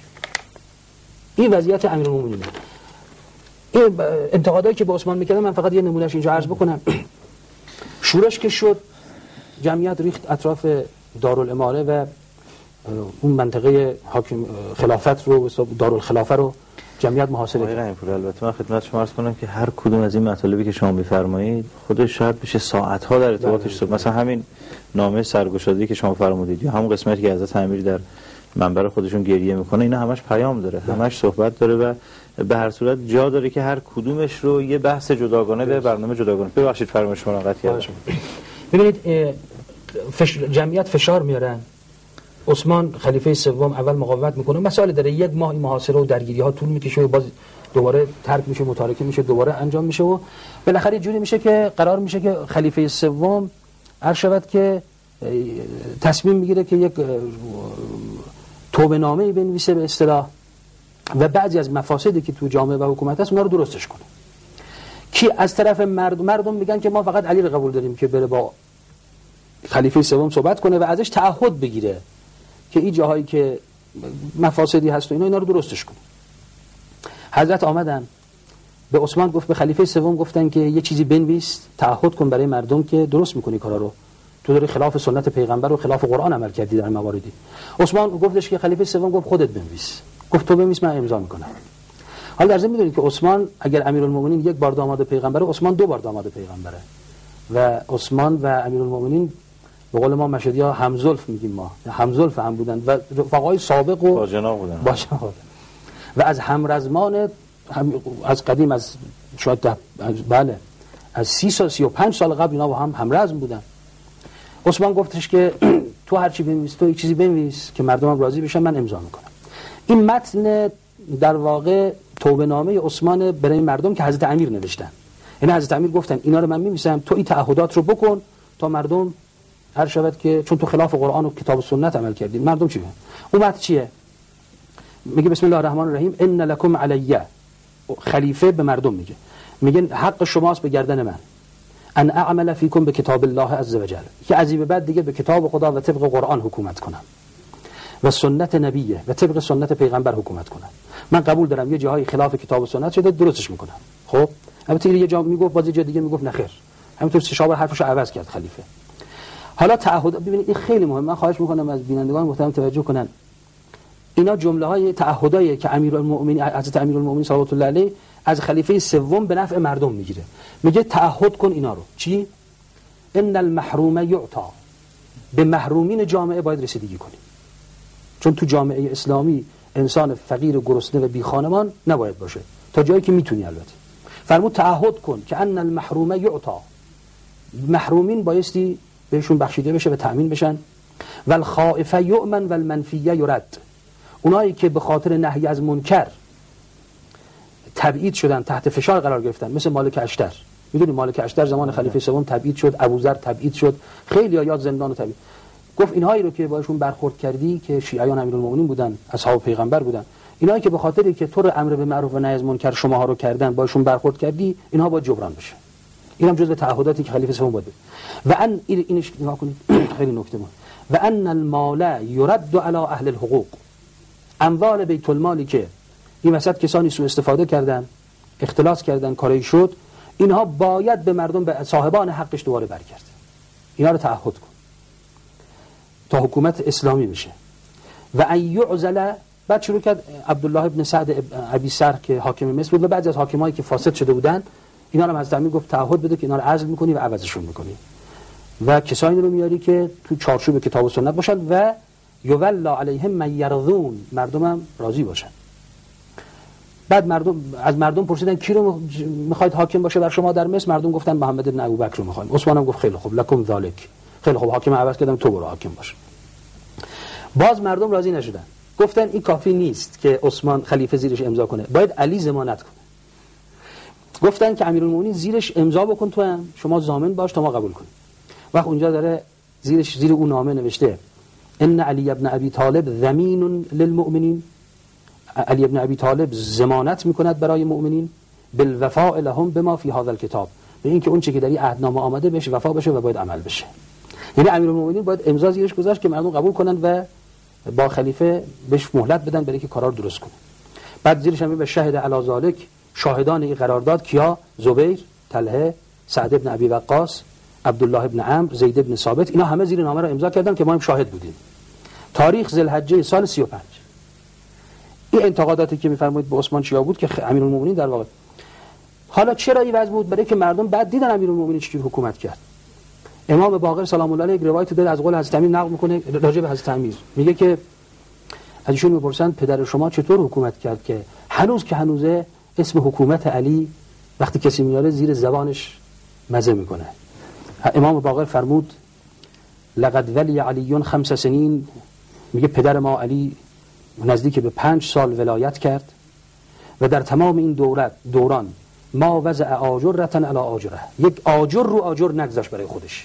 این وضعیت امیرالمؤمنین. این انتقادایی که به عثمان میکردن من فقط یه نمونهش اینجا عرض بکنم. شورش که شد، جمعیت ریخت اطراف دارالاماره و اون منطقه حاکم خلافت رو، دارالخلافه رو جمعیت محاصره کرد. البته من خدمت شما عرض کنم که هر کدوم از این مطالبی که شما میفرمایید خودش شاید بشه ساعت‌ها در ارتباطش صحبت. مثلا همین نامه سرگشاده‌ای که شما فرمودید یا همون قسمتی که حضرت امیر در منبر خودشون گریه میکنه، اینا همش پیام داره، همش صحبت داره و به هر صورت جا داره که هر کدومش رو یه بحث جداگانه به برنامه جداگانه. ببخشید فرمایش شما قطع کردم. ببینید جمعیت فشار میارن، عثمان خلیفه سوم اول مقاومت میکنه، مسائل داره، یک ماه این محاصره و درگیری ها طول میکشه و باز دوباره ترک میشه، متارکه میشه، دوباره انجام میشه و بالاخره جوری میشه که قرار میشه که خلیفه سوم عرض شود که تصمیم میگیره که یک توبه نامه‌ای بنویسه به اصطلاح و بعضی از مفاسدی که تو جامعه و حکومت هست اونا رو درستش کنه. کی از طرف مردم میگن که ما فقط علی رو قبول داریم که بره با خلیفه سوم صحبت کنه و ازش تعهد بگیره که این جاهایی که مفاسدی هست و اینا رو درستش کنه. حضرت آمدن به عثمان گفت، به خلیفه سوم گفتن که یه چیزی بنویس، تعهد کن برای مردم که درست میکنی کارا رو، تو داری خلاف سنت پیغمبر و خلاف قرآن عمل کردی در مواردی. عثمان گفتش که خلیفه سوم گفت خودت بنویس. گفت تو بنویس من امضا میکنم. حالا در ضمن میدونید که عثمان اگر امیرالمومنین یک بار داماد پیغمبره، عثمان دو بار داماد پیغمبره و عثمان و امیرالمومنین به قول ما مشهدی‌ها همزلف میگیم، ما همزلف هم بودن و رفقای سابق و باجناق بودن. و از همرزمان از قدیم، از شاید بله از 30 سال 35 سال قبل اینا با هم همرزم بودن. عثمان گفتش که تو هر چی بنویس، تو یک چیزی بنویس که مردم راضی بشن، من امضا میکنم. این متن در واقع توبه نامه عثمان برای مردم که حضرت امیر نوشتن. یعنی حضرت امیر گفتن اینا رو من می‌نویسم، تو این تعهدات رو بکن تا مردم هر شود که چون تو خلاف قرآن و کتاب و سنت عمل کردید مردم چی میگن. اون متن چیه؟ میگه بسم الله الرحمن الرحیم ان لکم علیه، خلیفه به مردم میگه میگن حق شماست به گردن من ان اعمل فیکم به کتاب الله عز وجل، که از این به بعد دیگه به کتاب خدا و طبق قرآن حکومت کنم و سنت نبیه و طبق سنت پیغمبر حکومت کنم. من قبول دارم یه جاهای خلاف کتاب و سنت شده درستش میکنم. خب البته یه جا میگفت باز جا دیگه میگفت نخیر، همینطور ششاب حرفشو عوض کرد خلیفه. حالا تعهد ببینید این خیلی مهمه، من خواهش میکنم از بینندگان محترم توجه کنن. اینا جمله های تعهدایی که امیرالمؤمنین حضرت امیرالمؤمنین صلوات الله علیه از خلیفه سوم به نفع مردم میگیره. میگه تعهد کن اینا رو. چی؟ ان المحروم یعطا، به محرومین جامعه باید رسیدگی کنی، چون تو جامعه اسلامی انسان فقیر گرسنه و بی خانمان نباید باشه تا جایی که میتونی. البته فرمود تعهد کن که ان المحروم یعطا، محرومین بایستی بهشون بخشیده بشه و تأمین بشن. و الخائف یؤمن و المنفی یرد، اونایی که به خاطر نهی از منکر تبعید شدن، تحت فشار قرار گرفتن، مثل مالک اشتر. میدونی مالک اشتر زمان خلیفه سوم تبعید شد، ابوذر تبعید شد، خیلی یاد زندان و تبعید. گفت اینهایی رو که باشون برخورد کردی که شیعیان امیرالمومنین بودن، اصحاب پیغمبر بودن، اینایی که به خاطری که تو رو امر به معروف و نهی از منکر شماها رو کردن باشون برخورد کردی، اینها باید جبران بشه. اینم جزء تعهداتی که خلیفه سوم بود. و ان اینش نگاه کنید خیلی نکته مهمه. و ان المال يرد على اهل الحقوق، اموال بیت المالی که این وسط کسانی سوء استفاده کردن، اختلاس کردن، کاری شد، اینها باید به مردم، به صاحبان حقش دوباره برگرده. اینا رو تعهد کن تا حکومت اسلامی بشه. و ان یعزل، بعد شروع کرد عبدالله ابن سعد ابی سر که حاکم مصر بود و بعضی از حاکمایی که فاسد شده بودن، اینا رو حضرت امیر گفت تعهد بده که اینا رو عزل می‌کنی و عوضشون می‌کنی و کسانی رو میاری که تو چارچوب کتاب و سنت باشن و یولا علیهم من یرضون، مردمم راضی باشن. بعد مردم پرسیدن کی رو میخواید حاکم باشه بر شما در مصر؟ مردم گفتن محمد ابن ابوبکر رو میخوایم. عثمان هم گفت خیلی خوب، لکم ذالک، خیلی خوب، حاکم عوض کردم، تو برو حاکم باش. باز مردم راضی نشدن، گفتن این کافی نیست که عثمان خلیفه زیرش امضا کنه، باید علی ضمانت کنه. گفتن که امیرالمومنین زیرش امضا بکن، تو هم شما ضامن باش تا ما قبول کنیم. وقت اونجا داره زیر اون نامه نوشته ان علی ابن ابی طالب ضمین للمؤمنین، علی ابن ابی طالب ضمانت میکند برای مؤمنین بالوفاء لهم بما فی هذا الکتاب، به اینکه اون چیزی که در این عهدنامه آمده بهش وفا بشه و باید عمل بشه. یعنی امیرالمومنین باید امضا زیرش گذاشت که مردم قبول کنن و با خلیفه بهش مهلت بدن برای اینکه کارا رو درست کنه. بعد زیرش هم به شهد علی ذالک، شاهدان این قرارداد کیا؟ زبیر، طلحه، سعد ابن ابی وقاص، عبدالله ابن عمرو، زید ابن ثابت، اینا همه زیر نامه رو امضا کردن که ما هم شاهد بودیم. تاریخ ذوالحجه سال 35. این انتقاداتی که میفرمایید به عثمان چیا بود که امیرالمومنین در واقع. حالا چرا این وضع بود؟ برای که مردم بعد دیدن امیرالمومنین چجوری حکومت کرد. امام باقر سلام الله علیه یک روایت داره از قول حضرت امیر نقل میکنه راجع به حضرت امیر، میگه که از ایشون میپرسن پدر شما چطور حکومت کرد که هنوزه اسم حکومت علی وقتی کسی میاره زیر زبانش مزه میکنه. امام باقر فرمود لقد ولی علی 5 سنین، میگه پدر ما علی نزدیک به 5 سال ولایت کرد و در تمام این دوران ما وضع آجرتن علی آجره، یک آجر رو آجر نگذاشت برای خودش،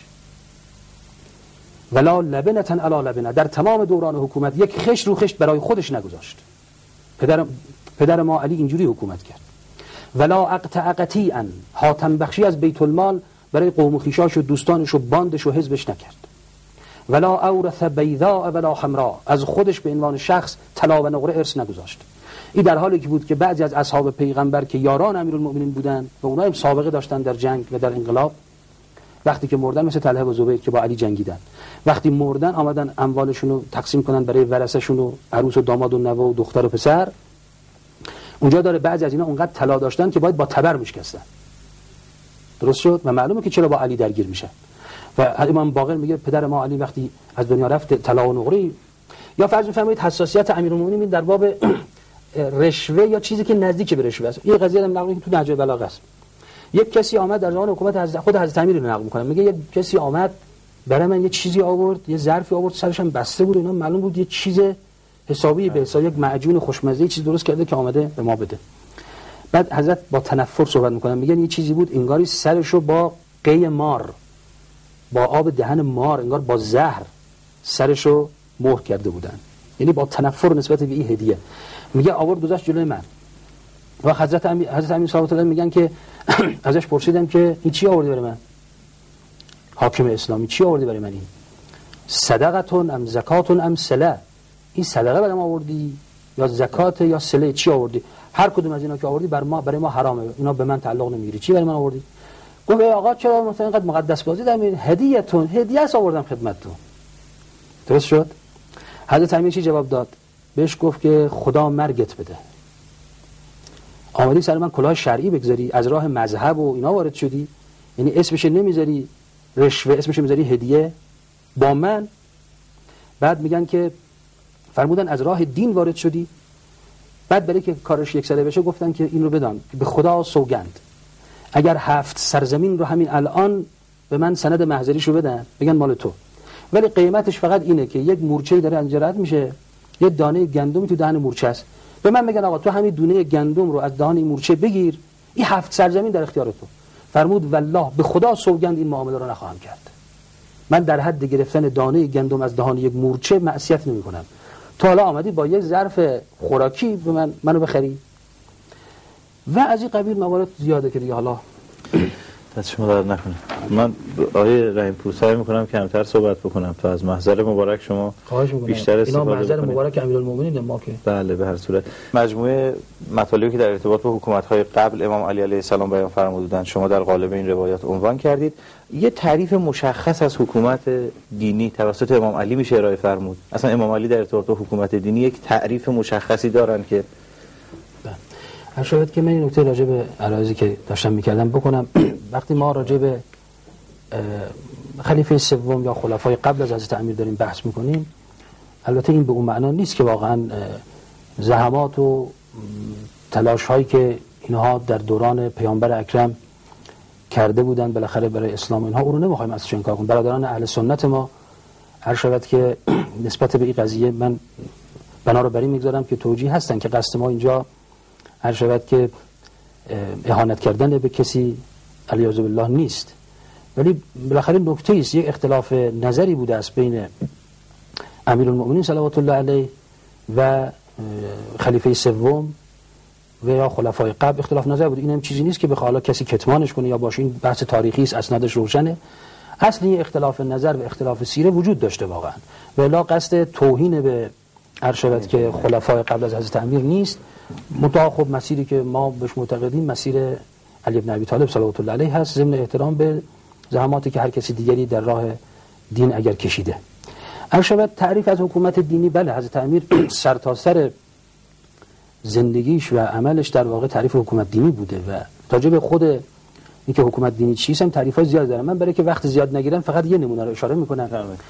ولا لبنتن علی لبنه، در تمام دوران حکومت یک خش رو خشت برای خودش نگذاشت. پدر ما علی اینجوری حکومت کرد. ولا اقطع قطیعا، حاتم بخشی از بیت المال برای قوم و خویشاش و دوستانش و باندش و حزبش نکرد. ولا اورث بیضاء ولا حمراء، از خودش به عنوان شخص طلا و نقره ارث نگذاشت. این در حالی که بود که بعضی از اصحاب پیغمبر که یاران امیرالمومنین بودن و اونها هم سابقه داشتن در جنگ و در انقلاب، وقتی که مردن مثل طلحه و زبیر که با علی جنگیدن، وقتی مردن آمدن اموالشون رو تقسیم کنن برای ورثه‌شون و عروس و داماد و نوه و دختر و پسر. اونجا داره بعضی از اینا اونقدر طلا داشتن که باید با تبر میشکستن. درست شد؟ و معلومه که چرا با علی درگیر میشن. و امام باقر میگه پدر ما علی وقتی از دنیا رفت طلا و نقره، یا فرض بفرمایید حساسیت امیرالمومنین در باب رشوه یا چیزی که نزدیک به رشوه است. این قضیه هم نقل تو نهج بلاغه است. یک کسی آمد در زمان حکومت خود حضرت امیر رو نقل میکنه، میگه یک کسی آمد برای من یه چیزی آورد، یه ظرفی آورد، سرش هم بسته بود، اینا معلوم بود یه چیز حسابی به حساب یک معجون خوشمزه چیز درست کرده که آمده به ما بده. بعد حضرت با تنفر صحبت میکنن، میگن یه چیزی بود انگاری سرشو با قی مار، با آب دهن مار، انگار با زهر سرشو مهر کرده بودن، یعنی با تنفر نسبت به این هدیه. میگه آورد گذاشت جلوی من و حضرت امیر صلوات الله میگن که ازش پرسیدم که این چی آوردی برای من؟ حاکم اسلامی چی آوردی برای من؟ این صدقتون ام زکاتون ام صله؟ این صدقه برای ما آوردی یا زکات یا صله؟ چی آوردی؟ هر کدوم از اینا که آوردی برای ما حرامه، اینا به من تعلق نمیگیره. چی برای من آوردی؟ گفت آقا چرا مثلا اینقدر مقدس بازی در میارین؟ هدیهتون، هدیه است آوردم خدمتتون. درست شد؟ حضرت امیر چی جواب داد؟ بهش گفت که خدا مرگت بده، آمدی سر من کلاه شرعی بگذاری، از راه مذهب و اینا وارد شدی، یعنی اسمش نمیذاری رشوه، اسمش میذاری هدیه با من. بعد میگن که فرمودن از راه دین وارد شدی. بعد برای که کارش یکسره بشه گفتن که این رو بدان به خدا سوگند اگر 7 سرزمین رو همین الان به من سند محضریشو بدن بگن مال تو، ولی قیمتش فقط اینه که یک مورچه داره انجرت میشه، یه دانه گندمی تو دهن مورچه است، به من بگن آقا تو همین دونه گندم رو از دهان این مورچه بگیر، این 7 سرزمین در اختیار تو. فرمود والله به خدا سوگند این معامله رو نخواهم کرد. من در حد گرفتن دانه گندم از دهان یک مورچه معصیت نمی‌کنم. تو حالا آمدی با یک ظرف خوراکی به منو بخری؟ و از این قبیل موارد زیاده که دیگه حالا دست شما درد نکنه. من آقای رحیم پور سعی میکنم کمتر صحبت بکنم تا از محضر مبارک شما بیشتر استفاده اینا محضر مبارک امیرالمومنین ما که بله به هر صورت مجموعه مطالبی که در ارتباط با حکومت‌های قبل امام علی علیه السلام بیان فرمودند شما در قالب این روایات عنوان کردید. یه تعریف مشخص از حکومت دینی توسط امام علی میشه ارائه فرمود؟ اصلا امام علی در ارتباط با حکومت دینی یک تعریف مشخصی دارن که هر شاید که من این نکته راجع به عرایضی که داشتم میکردم بکنم. وقتی ما راجع به خلیفه سوم یا خلفای قبل از حضرت امیر داریم بحث میکنیم، البته این به اون معنا نیست که واقعا زحمات و تلاش هایی که اینها در دوران پیامبر اکرم کرده بودن بالاخره برای اسلام اینها، اون رو نمیخوایم ازش انکار کنیم. برادران اهل سنت ما هر شاید که نسبت به این قضیه من بنا رو بر این میگذارم که توجیه هستن که قصد ما اینجا هر شود که اهانت کردن به کسی علیاذ بالله نیست، ولی بالاخره نکته است، یک اختلاف نظری بوده است بین امیرالمومنین صلوات الله علیه و خلیفه سوم و یا خلفای قبل اختلاف نظر بود. این هم چیزی نیست که بخواد حالا کسی کتمانش کنه یا باشه، این بحث تاریخی است، اسنادش روشنه. اصلی اختلاف نظر و اختلاف سیره وجود داشته واقعا، ولی قصد توهین به هر شود که خلفای قبل از حضرت امیر نیست. منتها خب مسیری که ما بهش معتقدیم مسیر علی بن ابی طالب صلوات الله علیه هست، ضمن احترام به زحماتی که هر کسی دیگری در راه دین اگر کشیده. هر شود تعریف از حکومت دینی، بله حضرت امیر سرتاسر زندگیش و عملش در واقع تعریف حکومت دینی بوده و راجع به خود اینکه حکومت دینی چیست هم تعریفات زیاد داره. من برای که وقت زیاد نگیرم فقط یه نمونه رو اشاره میکنم.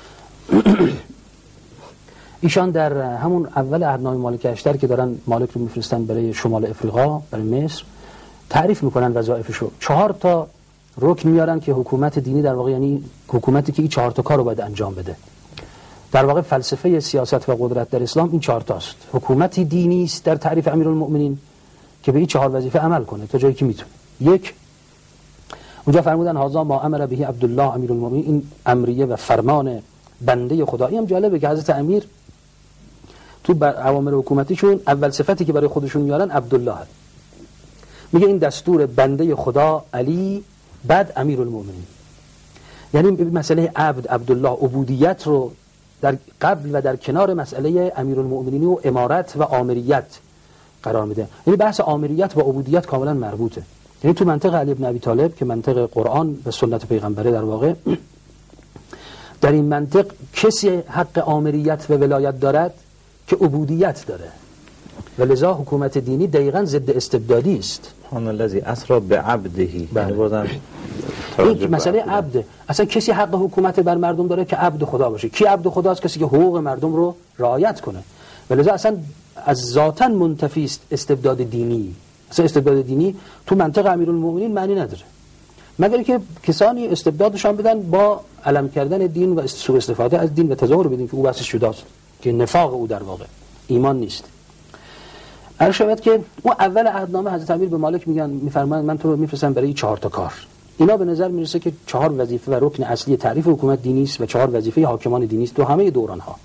ایشان در همون اول عهدنامه مالک اشتر که دارن مالک رو میفرستن برای شمال افریقا، برای مصر، تعریف میکنن وظایفشو. 4 تا رکن میارن که حکومت دینی در واقع یعنی حکومتی که این 4 تا کارو باید انجام بده. در واقع فلسفه سیاست و قدرت در اسلام این 4 تاست. حکومتی دینی است در تعریف امیرالمومنین که به این 4 وظیفه عمل کنه تا جایی که میتونه. 1 اونجا فرمودن هذا ما امر به عبدالله امیرالمومنین، این امریه و فرمان بنده خدایی. هم جالبه که حضرت امیر تو بر اوامر حکومتیشون اول صفتی که برای خودشون میارن عبدالله، میگه این دستور بنده خدا علی بعد امیرالمومنین. یعنی مسئله عبدالله عبودیت رو در قبل و در کنار مسئله امیرالمومنین و امارت و آمریت قرار میده. یعنی بحث آمریت و عبودیت کاملا مربوطه. یعنی تو منطقه علی بن ابی طالب که منطقه قرآن و سنت پیغمبره در واقع، در این منطق کسی حق آمریت و ولایت دارد که عبودیت داره و لذا حکومت دینی دقیقاً ضد استبدادی است. سبحان الذی اسری بعبده. یعنی بازم این مسئله عبد، اصلا کسی حق حکومت بر مردم داره که عبد خدا باشه. کی عبد خداست؟ کسی که حقوق مردم رو رعایت کنه. و لذا اصلا از ذاتاً منتفی است استبداد دینی. اصلا استبداد دینی تو منطقه امیرالمومنین معنی نداره، مگر که کسانی استبدادشان بدن با علم کردن دین و سوء استفاده از دین و تظاهر بدین که او بحث شداست، که نفاق او در واقع ایمان نیست. عرض شود که اون اول عهدنامه حضرت امیر به مالک میفرمایند من تو رو میفرستم برای 4 تا کار. اینا به نظر میرسه که 4 وظیفه و رکن اصلی تعریف حکومت دینی است و 4 وظیفه حاکمان دینی است تو همه دوران ها.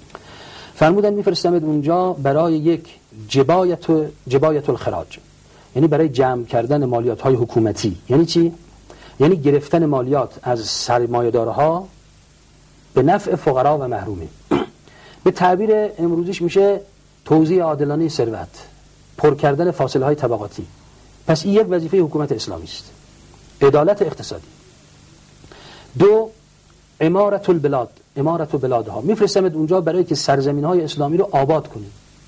فرمودن میفرستمت اونجا برای 1 جبایت الخراج، یعنی برای جمع کردن مالیات های حکومتی. یعنی چی؟ یعنی گرفتن مالیات از سرمایه‌دارها به نفع فقرا و محرومین. به تعبیر امروزیش میشه توزیع عادلانه ثروت، پر کردن فاصله های طبقاتی. پس این یک وظیفه حکومت اسلامی است. عدالت اقتصادی. دو، امارت البلاد، امارت بلادها، میفرستمت اونجا برای که سرزمین های اسلامی رو آباد کنی.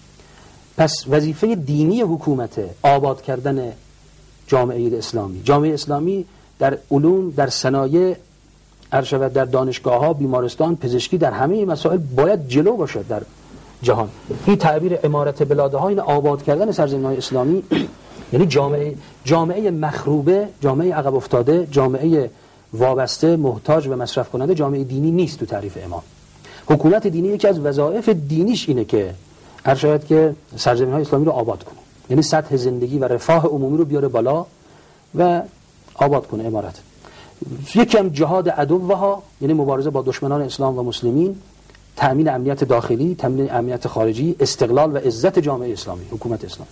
پس وظیفه دینی حکومت آباد کردن جامعه اسلامی. جامعه اسلامی در علوم، در صنایع، ارشد، در دانشگاه ها، بیمارستان، پزشکی، در همه مسائل باید جلو باشد در جهان. این تعبیر امارت بلادها، این آباد کردن سرزمین های اسلامی، یعنی جامعه مخروبه، جامعه عقب افتاده، جامعه وابسته، محتاج و مصرف کننده، جامعه دینی نیست تو تعریف امام. حکومت دینی یکی از وظایف دینیش اینه که ارشد که سرزمین های اسلامی رو آباد کنه، یعنی سطح زندگی و رفاه عمومی رو بیاره بالا و آباد کنه. امارت یکی هم جهاد عدوها، یعنی مبارزه با دشمنان اسلام و مسلمین، تأمین امنیت داخلی، تأمین امنیت خارجی، استقلال و عزت جامعه اسلامی، حکومت اسلام.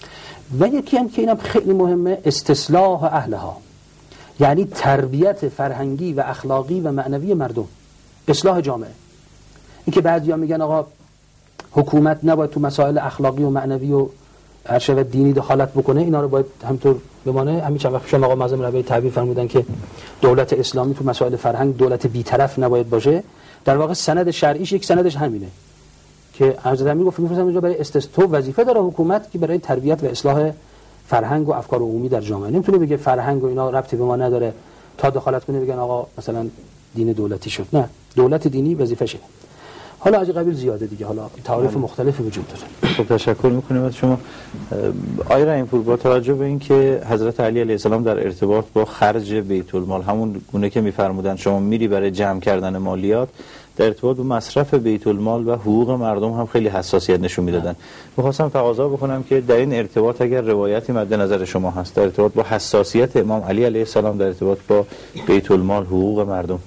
و یکی هم که اینم خیلی مهمه، استصلاح اهلها، یعنی تربیت فرهنگی و اخلاقی و معنوی مردم، اصلاح جامعه. این که بعضیا میگن آقا حکومت نباید تو مسائل اخلاقی و معنوی و ارشد دینی دخالت بکنه، اینا رو باید همطور بمانه. همین چند وقت پیش آقا معظم ربیعی تعبیر فرمودن که دولت اسلامی تو مسائل فرهنگ دولت بی‌طرف نباید باشه. در واقع سند شرعیش یک سندش همینه که حضرت امیر گفت می‌فرستم اونجا برای تو وظیفه داره حکومت که برای تربیت و اصلاح فرهنگ و افکار عمومی در جامعه. نمیتونه بگه فرهنگ و اینا ربطی به ما نداره تا دخالت کنه بگن آقا مثلا دین دولتی شد. نه، دولت دینی وظیفشه. حالا از قبیل زیاده دیگه، حالا تعریف مختلفی وجود داره. خب تشکر می‌کنیم از شما. آقای رحیم‌پور، با توجه به اینکه حضرت علی علیه السلام در ارتباط با خرج بیت المال، همون گونه که می‌فرمودن شما میری برای جمع کردن مالیات، در ارتباط با مصرف بیت المال و حقوق مردم هم خیلی حساسیت نشون میدادن. می‌خواستم تقاضا بکنم که در این ارتباط اگر روایتی مد نظر شما هست در ارتباط با حساسیت امام علی علیه السلام در ارتباط با بیت المال، حقوق مردم.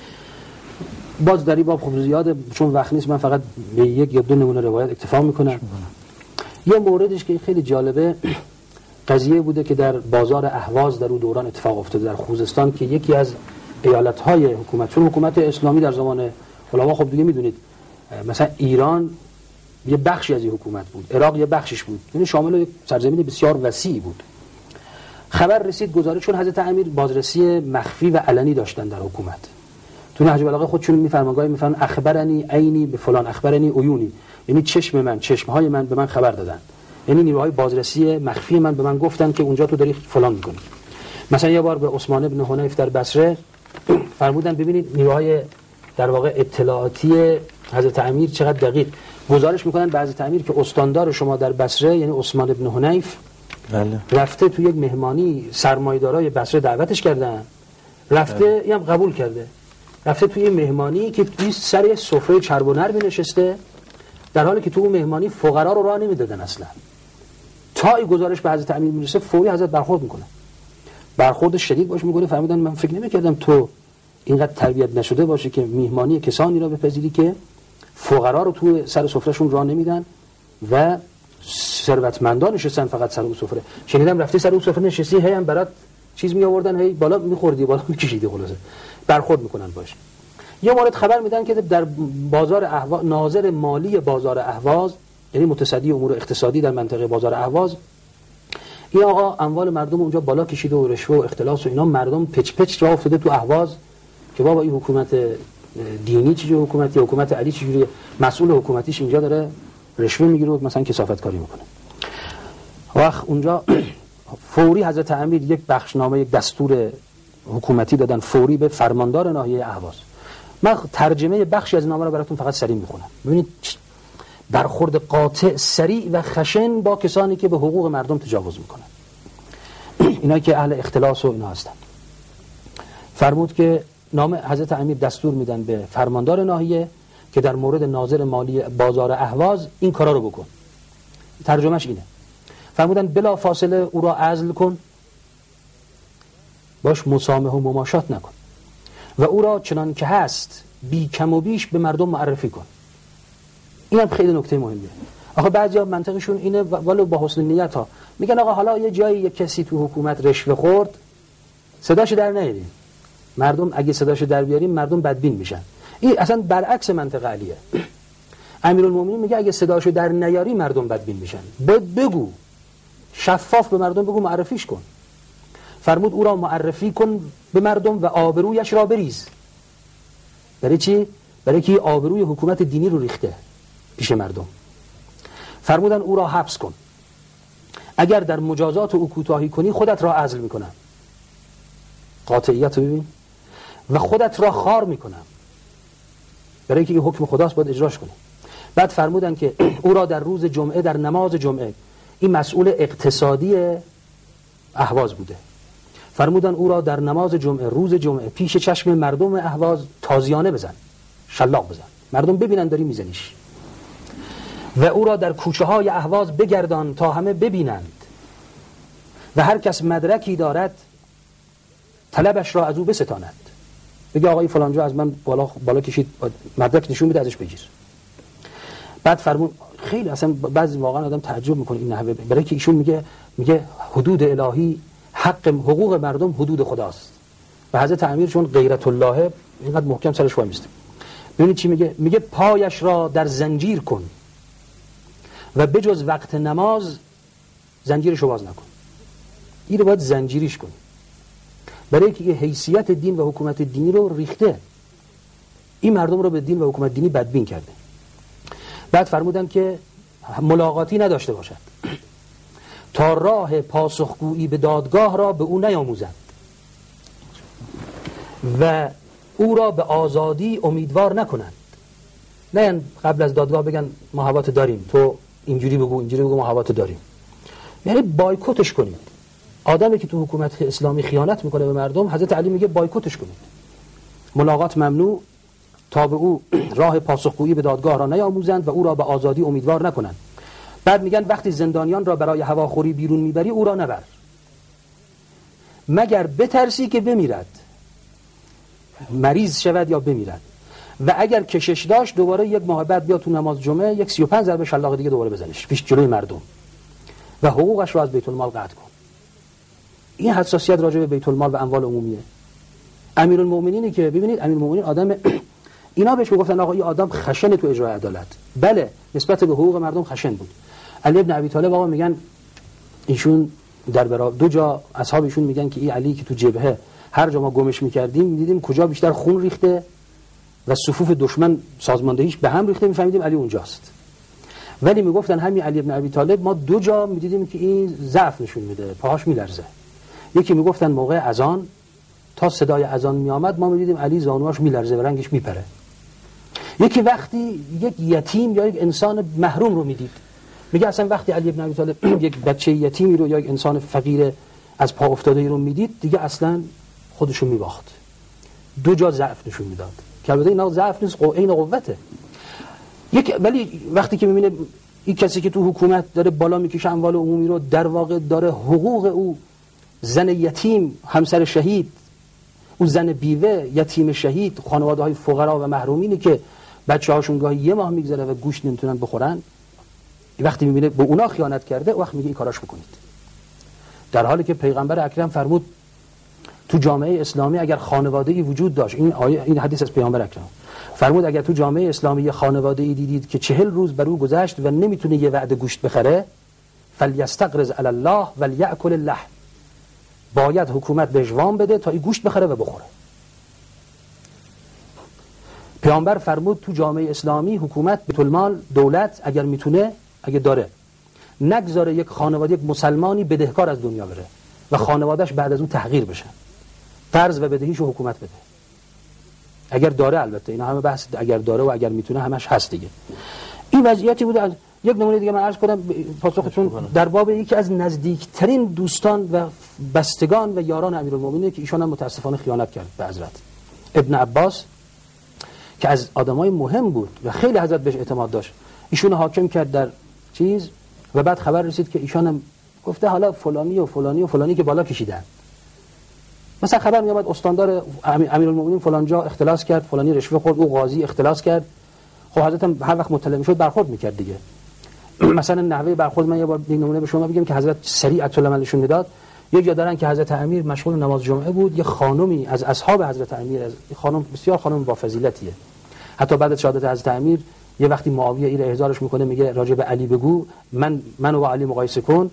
باز در این باب خب زیاده، چون وقت نیست، من فقط به یک یا دو نمونه روایت اکتفا میکنم. یه موردش که خیلی جالبه، قضیه بوده که در بازار اهواز در اون دوران اتفاق افتاده در خوزستان، که یکی از ایالت‌های حکومت، چون حکومت اسلامی در زمان علما خب دیگه میدونید مثلا ایران یه بخشی از این حکومت بود، عراق یه بخشش بود، یعنی شامل یک سرزمین بسیار وسیعی بود. خبر رسید، گزارش، چون حضرت امیر بازرسی مخفی و علنی داشتن در حکومت. تو نهج البلاغه خودشون میفرمان اخبرنی عینی به فلان، اخبرنی عیونی، یعنی چشم من، چشمهای من به من خبر دادن، یعنی نیروهای بازرسی مخفی من به من گفتن که اونجا تو داری فلان میکنی. مثلا یه بار به عثمان بن حنیف در بصره فرمودن ببینید نیروهای در واقع اطلاعاتی حضرت امیر چقدر دقیق گزارش میکنن به حضرت امیر که استاندار شما در بصره، یعنی عثمان بن حنیف، رفته تو یک مهمانی، سرمایه‌دارای بصره دعوتش کردن، رفته اینم قبول کرده، رفته توی مهمانی که توی سر سفره چرب و نرمی نشسته، در حالی که تو اون مهمانی فقرا رو راه نمیدادن اصلا. تا این گزارش به حضرت امیر میرسه فوری حضرت برخورد میکنه، برخورد شدید باش میکنه. فرمودن من فکر نمیکردم تو اینقدر تربیت نشده باشه که مهمانی کسانی را بپذیری که فقرا رو تو سر سفرهشون راه نمیدن و ثروتمندان نشستن فقط سر اون سفره. شنیدم رفتی سر اون سفره نشستی، هی هم برات چیز می آوردن، هی بالا میخوردی، بالا میکشیدی، خلاصه برخورد میکنن باش. یه مورد خبر میدن که در بازار اهواز، ناظر مالی بازار اهواز، یعنی متصدی امور اقتصادی در منطقه بازار اهواز، این آقا اموال مردم اونجا بالا کشیده و رشوه و اختلاس و اینا، مردم پچ پچ راه افتاده تو اهواز که بابا این حکومت دینی چجوری حکومتی، حکومت علی چجوری، مسئول حکومتیش اینجا داره رشوه میگیره و مثلا کثافت کاری میکنه. وقت اونجا فوری حضرت امیر یک بخشنامه، یک دستور حکومتی دادن فوری به فرماندار ناحیه اهواز. من ترجمه بخشی از نامه رو براتون فقط سریع میخونم. ببینید برخورد قاطع، سریع و خشن با کسانی که به حقوق مردم تجاوز میکنن، اینایی که اهل اختلاس و اینا هستن. فرمود که نامه حضرت امیر دستور میدن به فرماندار ناحیه که در مورد ناظر مالی بازار اهواز این کارا رو بکن. ترجمهش اینه، فرمودن بلا فاصله او را عزل کن، باش مسامحه و مماشات نکن و او را چنان که هست بی کم و بیش به مردم معرفی کن. این هم خیلی نکته مهمیه. آخه بعضیا منطقشون اینه، ولو با حسن نیت ها، میگن آقا حالا یه جایی یه کسی تو حکومت رشوه خورد، صداشو در نیاریم. مردم اگه صداشو در بیاریم مردم بدبین میشن. این اصلا برعکس منطق علیه. امیرالمومنین میگه اگه صداشو در نیاری مردم بدبین میشن. بگو، شفاف به مردم بگو، معرفیش کن. فرمود او را معرفی کن به مردم و آبرویش را بریز. برای چی؟ برای که آبروی حکومت دینی رو ریخته پیش مردم. فرمودن او را حبس کن، اگر در مجازات او کوتاهی کنی خودت را عزل میکنم. قاطعیت رو ببین. و خودت را خار میکنم، برای که این حکم خداست باید اجراش کنی. بعد فرمودن که او را در روز جمعه، در نماز جمعه، این مسئول اقتصادی اهواز بوده، فرمودن او را در نماز جمعه، روز جمعه، پیش چشم مردم اهواز تازیانه بزن، شلاق بزن، مردم ببینن داری میزنیش. و او را در کوچه های اهواز بگردان تا همه ببینند و هر کس مدرکی دارد طلبش را از او بستاند. بگه آقای فلانجا از من بالا کشید، مدرک نشون بده ازش بگیر. بعد فرمود خیلی اصلا بعضی واقعا آدم تعجب میکنه این نحوه، برای که ایشون میگه حدود الهی، حقوق مردم حدود خداست و حضرت امیر چون غیرت الله اینقدر محکم سرش وای میسته. ببینید چی میگه؟ میگه پایش را در زنجیر کن و بجز وقت نماز زنجیرشو باز نکن. این رو باید زنجیریش کن، برای که حیثیت دین و حکومت دینی رو ریخته. این مردم رو به دین و حکومت دینی بدبین کرده. بعد فرمودن که ملاقاتی نداشته باشد تا راه پاسخگویی به دادگاه را به او نیاموزند و او را به آزادی امیدوار نکنند. نه قبل از دادگاه بگن ما هوات داریم، تو اینجوری بگو ما هوات داریم. یعنی بایکوتش کنید. آدمی که تو حکومت اسلامی خیانت میکنه به مردم، حضرت علی میگه بایکوتش کنید. ملاقات ممنوع تا به او راه پاسخگویی به دادگاه را نیاموزند و او را به آزادی امیدوار نکنند. بعد میگن وقتی زندانیان را برای هواخوری بیرون میبری او را نبر، مگر بترسی که بمیرد، مریض شود یا بمیرد. و اگر کشش داشت دوباره یک ماه بعد بیا تو نماز جمعه یک 35 ضربه شلاق دیگه دوباره بزنش پیش جلوی مردم و حقوقش رو از بیت المال قطع کن. این حساسیت راجع به بیت المال و اموال عمومیه. امیرالمومنینی که ببینید، امیرالمومنین آدم، اینا بهش میگفتن آقا این آدم خشن تو اجرای عدالت. بله، نسبت به حقوق مردم خشن بود. علی بن ابی طالب آقا میگن ایشون در دو جا اصحاب ایشون میگن که این علی که تو جبهه هر جا ما گمش میکردیم دیدیم کجا بیشتر خون ریخته و صفوف دشمن سازماندهیش به هم ریخته، میفهمیدیم علی اونجاست. ولی میگفتن همین علی بن ابی طالب ما دو جا میدیدیم که این ضعف نشون میده، پاهاش میلرزه. یکی میگفتن موقع اذان تا صدای اذان میآمد ما میدیدیم علی زانوهاش میلرزه و رنگش میپره. یکی وقتی یک یتیم یا یک انسان محروم رو میدید، میگه اصلا وقتی علی بن ابی طالب یک بچه یتیمی رو یا یک انسان فقیر از پا افتاده رو میدید دیگه اصلا خودشو میباخت. دو جا ضعف نشون میداد که البته اینا ضعف نیست، عین قوته. ولی وقتی که میبینه این کسی که تو حکومت داره بالا میکشه اموال عمومی رو، در واقع داره حقوق او، زن یتیم، همسر شهید، او زن بیوه، یتیم شهید، خانواده های فقرا و محرومینی که بچه هاشون گاهی یه ماه میگذره و گوشت نمیتونن بخورن، وقتی میبینه به اونا خیانت کرده وقت میگه این کاراش بکنید. در حالی که پیغمبر اکرم فرمود تو جامعه اسلامی اگر خانواده‌ای وجود داشت، این حدیث از پیامبر اکرم فرمود اگر تو جامعه اسلامی خانواده‌ای دیدید که 40 روز بر او گذشت و نمیتونه یه وعده گوشت بخره، فلیستقرض علی الله ولیأکل اللحم، باید حکومت بهش وام بده تا این گوشت بخره و بخوره. پیامبر فرمود تو جامعه اسلامی حکومت، بیت المال، دولت اگر میتونه، اگه داره، نگذاره یک خانواده، یک مسلمانی بدهکار از دنیا بره و خانوادهش بعد از اون تحقیر بشن. قرض و بدهیشو حکومت بده اگر داره. البته اینا همه بحث اگر داره و اگر میتونه همش هست دیگه. این وضعیتی بود. از یک نمونه دیگه من عرض کنم پاسختون در باب یکی از نزدیکترین دوستان و بستگان و یاران امیرالمومنین که ایشون هم متاسفانه خیانت کرد به حضرت، ابن عباس، که از آدمای مهم بود و خیلی حضرت بهش اعتماد داشت. ایشون حاکم کرد در چیز و بعد خبر رسید که ایشون هم گفته حالا فلانی و فلانی و فلانی که بالا کشیدن. مثلا خبر میاد استاندار امیرالمومنین فلان جا اختلاس کرد، فلانی رشوه خورد، او قاضی اختلاس کرد. خب حضرت هم هر وقت مطلع میشد برخورد میکرد دیگه. مثلا نحوه برخورد من یه بار یک نمونه به شما بگم که حضرت سریعت العملشون میداد. یک جا دارن که حضرت امیر مشغول نماز جمعه بود، یه خانمی از اصحاب حضرت امیر، از خانم بسیار خانم با فضیلتیه، حتی بعد از شهادت حضرت امیر یه وقتی معاویه این احضارش میکنه میگه راجع به علی بگو، من و علی مقایسه کن.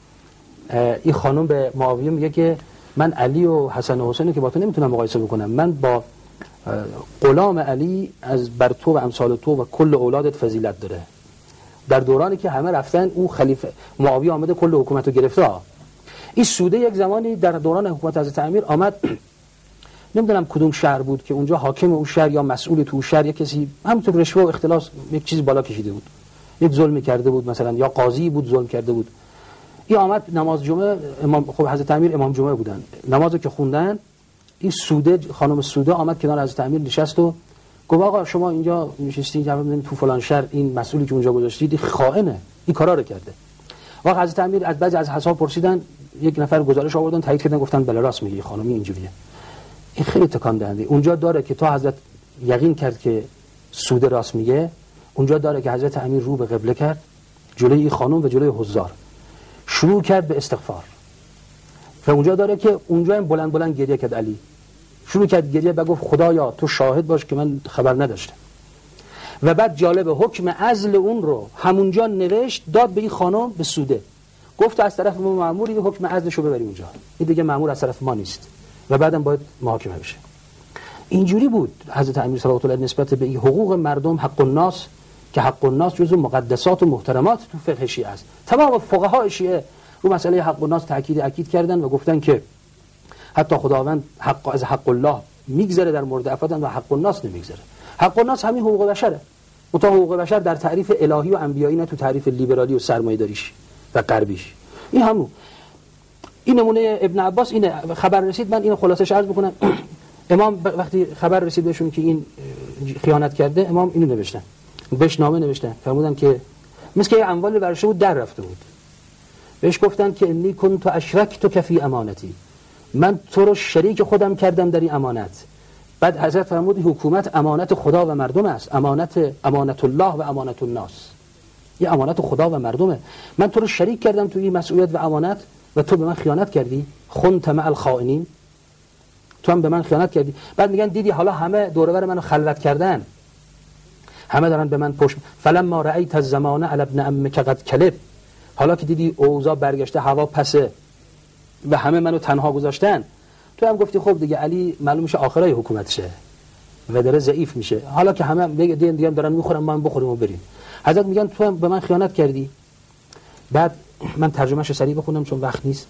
این خانم به معاویه میگه که من علی و حسن و حسین که با تو نمیتونم مقایسه بکنم، من با غلام علی از بر تو و امثال تو و کل اولادت فضیلت داره. در دورانی که همه رفتن اون خلیفه معاویه آمده کل حکومت رو گرفته. این سوده یک زمانی در دوران حکومت حضرت امیر آمد، نمیدونم کدوم شهر بود که اونجا حاکم اون شهر یا مسئول تو شهر یک کسی همونطور رشوه و اختلاس یک چیزی بالا کشیده بود، یک ظلمی کرده بود مثلا، یا قاضی بود ظلم کرده بود. این آمد نماز جمعه، امام خب حضرت امیر امام جمعه بودن، نمازو که خوندن این سوده خانم سوده آمد کنار حضرت امیر نشست و گفت آقا شما اینجا نشستین جواب بدین تو فلان شهر این مسئولی که اونجا گذاشتید خائنه، این کارا رو کرده. وقت حضرت امیر از بعضی از اصحاب پرسیدن، یک نفر گزارش آوردن تایید کردن گفتن بله راست میگه خانمی اینجوریه. این خیلی تکان دهنده. اونجا داره که تا حضرت یقین کرد که سوده راست میگه، اونجا داره که حضرت امیر رو به قبله کرد جلوی این خانم و جلوی حضار شروع کرد به استغفار. و اونجا داره که اونجا هم بلند بلند گریه کرد، علی شروع کرد گریه و گفت خدایا تو شاهد باش که من خبر نداشتم. و بعد جالب حکم عزل اون رو همونجا نوشت داد به این خانم به سوده، گفت از طرف ما مأموری حکم عزلشو ببری اونجا، این دیگه مأمور از طرف ما نیست و بعدم باید محاکمه بشه. اینجوری بود حضرت امیر صلوات الله نسبت به این حقوق مردم، حق الناس، که حق الناس جزو مقدسات و محترمات تو فقه شیعه است. تمام فقهای شیعه رو مسئله حق الناس تاکید کردن و گفتن که حتی خداوند از حق الله میگذره در مورد افراد و حق الناس نمیگذره. حق الناس همین حقوق بشره، متا حقوق بشر در تعریف الهی و انبیایی نه تو تعریف لیبرالی و سرمایه‌داریش و غربیش. این همون این نمونه ابن عباس اینه. خبر رسید، من اینو خلاصش عرض بکنم. امام وقتی خبر رسید بهشون که این خیانت کرده، امام اینو نوشتن، بهش نامه نوشتن، فرمودن که مثل که اموال برشه بود در رفته بود، بهش گفتن که انی کنت اشرکت فی امانتی، من تو رو شریک خودم کردم در این امانت. بعد حضرت فرمود حکومت امانت خدا و مردم است، امانت الله و امانت الناس، این امانت خدا و مردمه. من تو رو شریک کردم تو این مسئولیت و امانت و تو به من خیانت کردی، خنت مع الخائنین، تو هم به من خیانت کردی. بعد میگن دیدی حالا همه دور و بر منو خلوت کردن، همه دارن به من پشت، فلما رأیت الزمان علی ابن عمک قد کلب، حالا که دیدی اوضاع برگشته هوا پسه و همه منو تنها گذاشتن، تو هم گفتی خب دیگه علی معلوم میشه آخرای حکومتشه و داره ضعیف میشه، حالا که همه دیگه دارن میخورن ما هم بخوریم و بریم. حضرت میگن تو هم به من خیانت کردی. بعد من ترجمهش سریع بخونم چون وقت نیست.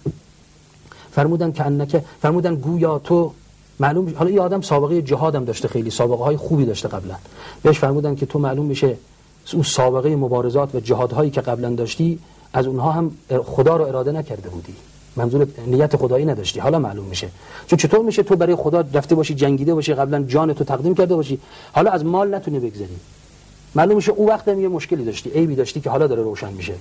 فرمودن گویا تو معلوم، حالا این آدم سابقه جهادم داشته، خیلی سابقه های خوبی داشته قبلا، بهش فرمودن که تو معلوم میشه اون سابقه مبارزات و جهادهایی که قبلا داشتی از اونها هم خدا رو اراده نکرده بودی، منظور نیت خدایی نداشتی، حالا معلوم میشه. چون چطور میشه تو برای خدا رفته باشی جنگیده باشی، قبلا جان تو تقدیم کرده باشی، حالا از مال نتونی بگذری؟ معلوم میشه اون وقت هم یه مشکلی داشتی، عیبی داشتی که حالا داره روشن میشه.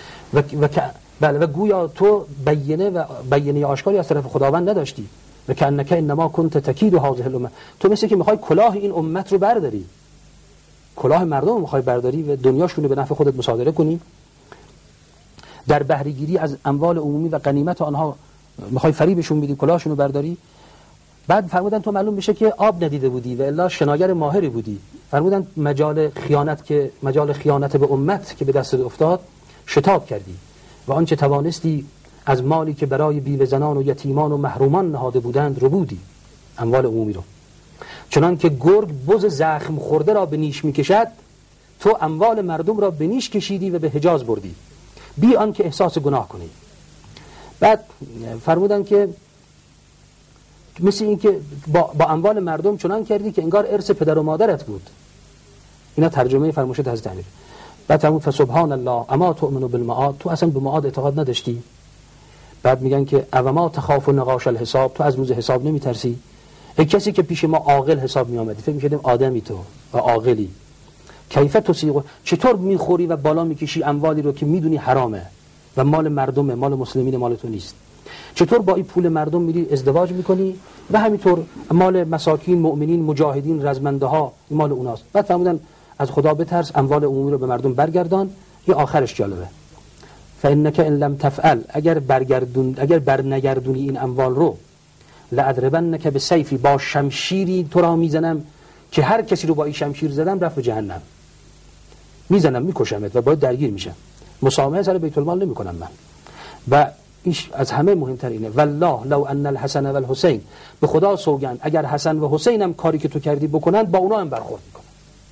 و گویا تو بیانیه آشکاری از طرف خداوند نداشتی. و کأنک انما کنت تکید هذه الامه، تو مثل که میخوای کلاه این امت رو برداری، کلاه مردم رو میخوای برداری و دنیاشون رو به نفع خودت مصادره کنی، در بهره گیری از اموال عمومی و غنیمت آنها میخوای فریبشون بدی، کلاهشون رو برداری. بعد فرمودن تو معلوم میشه که آب ندیده بودی و الا شناگر ماهری بودی. فرمودن مجال خیانت به امت که به دست افتاد شتاب کردی و آنچه توانستی از مالی که برای بیوه زنان و یتیمان و محرومان نهاده بودند رو بودی، اموال عمومی رو. چنان که گرگ بز زخم خورده را به نیش میکشد، تو اموال مردم را به نیش کشیدی و به حجاز بردی بی آن که احساس گناه کنی. بعد فرمودن که مثل این که با اموال مردم چنان کردی که انگار ارث پدر و مادرت بود. اینا ترجمه فرمایشات حضرت امیر. بعد فرمود فسبحان الله اما تؤمن بالمعاد، تو اصلا به معاد اعتقاد نداشتی. بعد میگن که اوما تخاف نقاش الحساب، تو از روز حساب نمیترسی؟ ای کسی که پیش ما عاقل حساب میآمدی، فکر می‌کردیم آدمی تو و عاقلی، کیف تسیق، چطور میخوری و بالا میکشی اموالی رو که میدونی حرامه و مال مردمه، مال مسلمین، مال تو نیست؟ چطور با این پول مردم میری ازدواج میکنی و همینطور مال مساکین، مؤمنین، مجاهدین، رزمنده ها مال اوناست؟ بعد فرمودن از خدا بترس، اموال عمومی رو به مردم برگردان. این آخرش جالبه. فانک ان لم تفعل، اگر برنگردونی این اموال رو، لأضربنک بسیفی، با شمشیری تو را میزنم که هر کسی رو با این شمشیر زدم رفت به جهنم، میزنم میکشمت و باید درگیر میشم، مسامحه سر بیت المال نمیکنم من. و ایش از همه مهمتر اینه، والله لو ان الحسن و الحسین، به خدا سوگند اگر حسن و حسین هم کاری که تو کردی بکنن با اونا هم برخورد میکنن.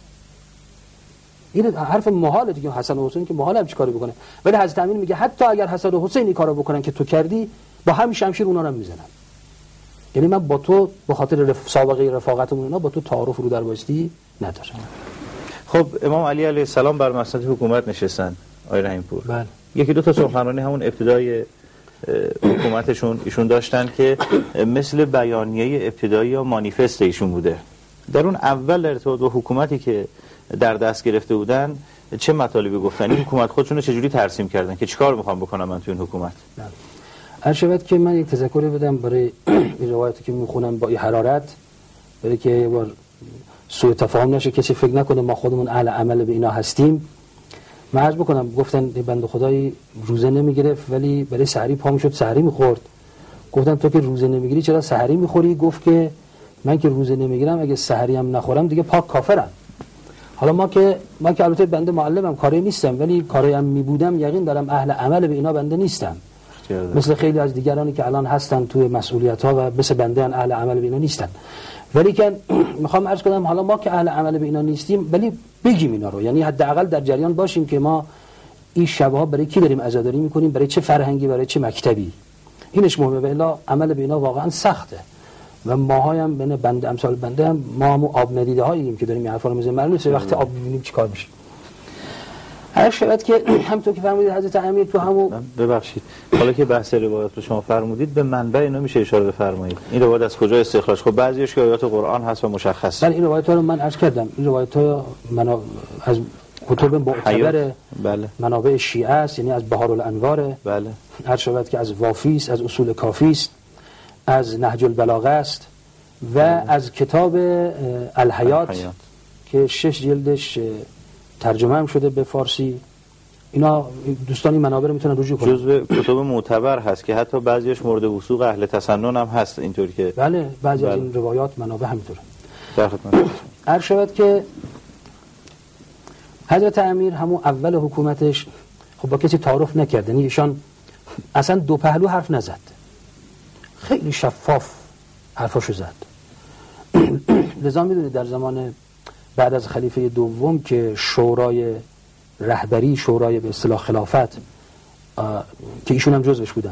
این حرف محاله دیگه، حسن و حسین که محاله هم چی کاری بکنه، ولی حضرت امین میگه حتی اگر حسن و حسین این کارو بکنن که تو کردی، با همین شمشیر اونا رو هم میزنن. یعنی من با تو به خاطر سابقه رفاقتمون اینا با تو تعارف رو در بایستی ندارم. خب امام علی علیه السلام بر مسند حکومت نشستن آقای رحیم‌پور. بله. یکی دو تا سخنرانی همون ابتدای حکومتشون ایشون داشتن که مثل بیانیه ابتدایی یا مانیفست ایشون بوده. در اون اول در ارتباط با حکومتی که در دست گرفته بودن چه مطالبی گفتن؟ این حکومت خودشون رو چجوری ترسیم کردن که چیکار میخوام بکنم من تو این حکومت؟ عرض که من یک تذکری بدم برای این روایتی که میخونم با این حرارت، برای که یه بار سوء تفاهم نشه، کسی فکر نکنه ما خودمون اهل عمل به اینا هستیم. من عرض بکنم گفتن بنده خدایی روزه نمیگرفت ولی برای سحری پا میشد سحری میخورد. گفتن تو که روزه نمیگیری چرا سحری میخوری؟ گفت که من که روزه نمیگیرم اگه سحری هم نخورم دیگه پاک کافرم. حالا ما که البته بنده معلمم کاری نیستم، ولی کاری هم میبودم یقین دارم اهل عمل به اینا بنده نیستم، مثل خیلی از دیگرانی که الان هستن توی مسئولیت ها و مثل بنده اهل عمل به اینا نیستن. ولی که میخوام عرض کنم حالا ما که اهل عمل به اینا نیستیم ولی بگیم اینا رو، یعنی حداقل در جریان باشیم که ما این شبها برای کی داریم عزاداری میکنیم، برای چه فرهنگی، برای چه مکتبی. اینش مهمه، و الا عمل به اینا واقعا سخته و ماهای هم بین بنده امثال بنده هم ما هم آب ندیده هاییم که داریم این حرفا رو میزنیم، معلومه چه وقتی آب میبینیم چیکار میشه. هر شبت که همونطور که فرمودید حضرت امیر تو همون ببخشید حالا که بحث روایات رو شما فرمودید به منبع اینا میشه اشاره بفرمایید؟ این روایت از کجا استخراج؟ خب بعضیش که آیات قرآن هست و مشخص. بله این روایت‌ها رو من عرض کردم، این روایت‌ها از کتب معتبر بله. منابع شیعه است، یعنی از بهارالانوار، بله. هر شبت که از وافی است، از اصول کافی است، از نهج البلاغه است و از کتاب الحیات که 6 جلدش ترجمه هم شده به فارسی. اینا دوستانی منابع رو میتونن رجوع کنن. جزء کتب معتبر هست که حتی بعضیش مورد وثوق اهل تسنن هم هست، اینطوری که بله بعضی از این روایات منابع همینطوره. در خدمت هر شبت که حضرت امیر همون اول حکومتش خب با کسی تعارف نکرد، یعنی ایشان اصلا دو پهلو حرف نزد، خیلی شفاف حرفاشو زد. لذا میدونید در زمان بعد از خلیفه دوم که شورای رهبری، شورای به اصطلاح خلافت که ایشون هم جزوش بودن،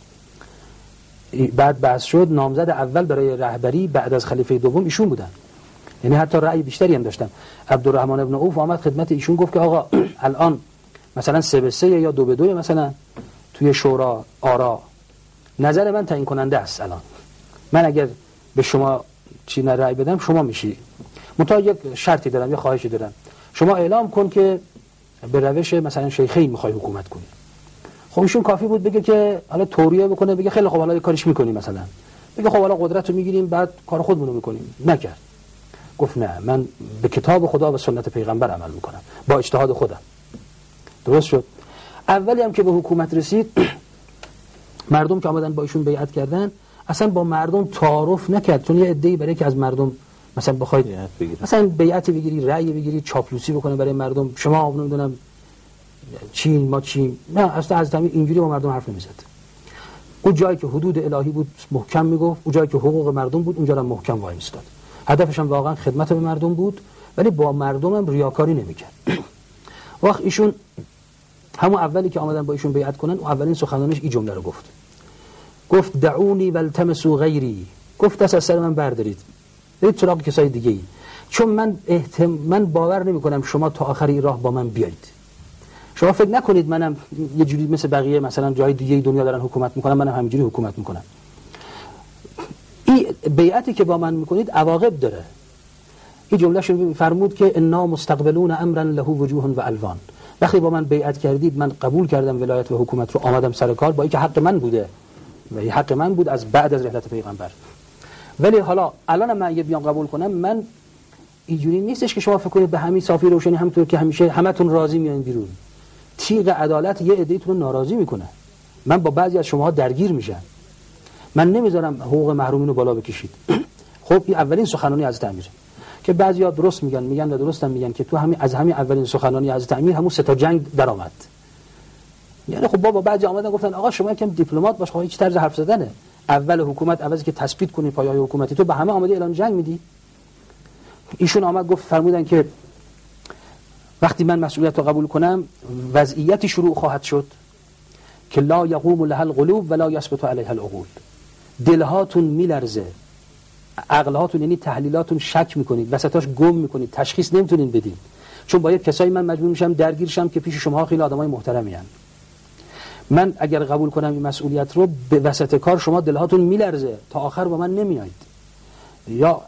بعد بحث شد نامزد اول برای رهبری بعد از خلیفه دوم ایشون بودن، یعنی حتی رأی بیشتری هم داشتن. عبدالرحمن ابن عوف آمد خدمت ایشون گفت که آقا الان مثلا 3-3 یا 2-2 مثلا توی شورا آرا، نظر من تعیین کننده است. الان من اگر به شما چی رأی بدم شما میشی، منتها یک شرطی دارم، یک خواهشی دارم، شما اعلام کن که به روش مثلا شیخین میخوای حکومت کنی. خب ایشون کافی بود بگه که حالا توریه بکنه، بگه خیلی خب حالا یه کاریش میکنیم، مثلا بگه خب حالا قدرت رو میگیریم بعد کار خودمون رو میکنیم. نکرد، گفت نه من به کتاب خدا و سنت پیغمبر عمل میکنم با اجتهاد خودم. درست شد. اولی هم که به حکومت رسید مردم که آمدن با ایشون بیعت کردن اصلا با مردم تعارف نکرد، چون یه عده‌ای برای که از مردم مثلا بخواید مثلا بیعت بگیری، رأی بگیری، چاپلوسی بکنه برای مردم، شما نمیدونم چین ما چین، نه اصلا از همین اینجوری با مردم حرف نمیزد. اون جایی که حدود الهی بود محکم میگفت، اون جایی که حقوق مردم بود اونجا هم محکم وای میستاد. هدفش هم واقعا خدمت به مردم بود، ولی با مردم هم ریاکاری نمیکرد. وقت ایشون همون اولی که آمدن با ایشون بیعت کنن، اون اولین سخنرانیش این جمله رو گفت دعونی والتمسوا غیری، گفت دست از سر من بردارید برید سراغ کسای دیگه ای، چون من باور نمی کنم شما تا آخری راه با من بیایید. شما فکر نکنید منم یه جوری مثل بقیه مثلا جای دیگه دنیا دارن حکومت میکنن منم همینجوری حکومت میکنم. این بیعتی که با من میکنید عواقب داره. این جمله شو فرمود که انا مستقبلون امرا له وجوه و الوان. وقتی با من بیعت کردید من قبول کردم ولایت و حکومت رو، آمدم سر کار با اینکه حق من بوده و این حق من بود از بعد از رحلت پیغمبر، ولی حالا الان من اگه بیام قبول کنم، من اینجوری نیستش که شما فکر کنید به همین صافی روشنی همونطور که همیشه همتون راضی میایین بیرون. تیغ عدالت یه عده‌ایتون رو ناراضی میکنه. من با بعضی از شماها درگیر میشم، من نمیذارم حقوق محرومین رو بالا بکشید. خب این اولین سخنرانی حضرت امیر که بعضیا درست میگن و درست هم میگن که تو همین اولین سخنرانی حضرت امیر همون 3 تا جنگ در آمد. یعنی خب بابا بعضی آمدن گفتن آقا شما یکم دیپلمات باش، خب هیچ طرز حرف زدنه. اول حکومت عوضی که تثبیت کنی پایه‌های حکومتی تو به همه آماده اعلان جنگ میدی. ایشون آمد گفت فرمودن که وقتی من مسئولیت رو قبول کنم وضعیتی شروع خواهد شد که لا یقوم لها القلوب ولا یثبت علیها العقول. دلهاتون میلرزه، عقلهاتون یعنی تحلیلاتون شک میکنید، وسطاش گم میکنید، تشخیص نمیتونین بدین. چون باید کسایی من مجبور میشم درگیر شم که پیش شما خیلی آدمای محترمی ان. من اگر قبول کنم این مسئولیت رو به وسط کار شما دلهاتون میلرزه، تا آخر با من نمیایید. یا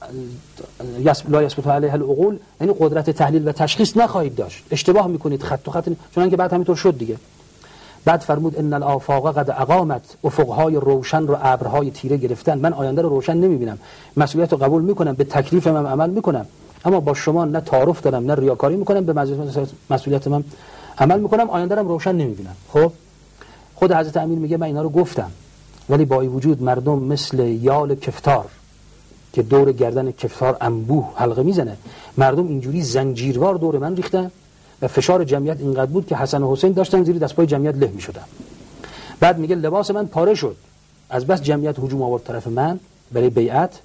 لا یثبت علیها العقول یعنی قدرت تحلیل و تشخیص نخواهید داشت، اشتباه میکنید، خط تو خط، چون که بعد همینطور شد دیگه. بعد فرمود ان الآفاق قد اقامت، افقهای روشن رو ابرهای تیره گرفتن. من آینده رو روشن نمیبینم، مسئولیت رو قبول میکنم، به تکلیف من عمل میکنم، اما با شما نه تعارف دارم نه ریاکاری میکنم، به مسئولیت من عمل میکنم، آینده رو روشن نمیبینم. خب خود حضرت امیر میگه من اینا رو گفتم، ولی با این وجود مردم مثل یال کفتار که دور گردن کفتار انبوه حلقه میزنه، مردم اینجوری زنجیروار دور من ریختن و فشار جمعیت اینقدر بود که حسن و حسین داشتن زیر دستپای جمعیت له میشدن. بعد میگه لباس من پاره شد از بس جمعیت هجوم آورد طرف من برای بیعت،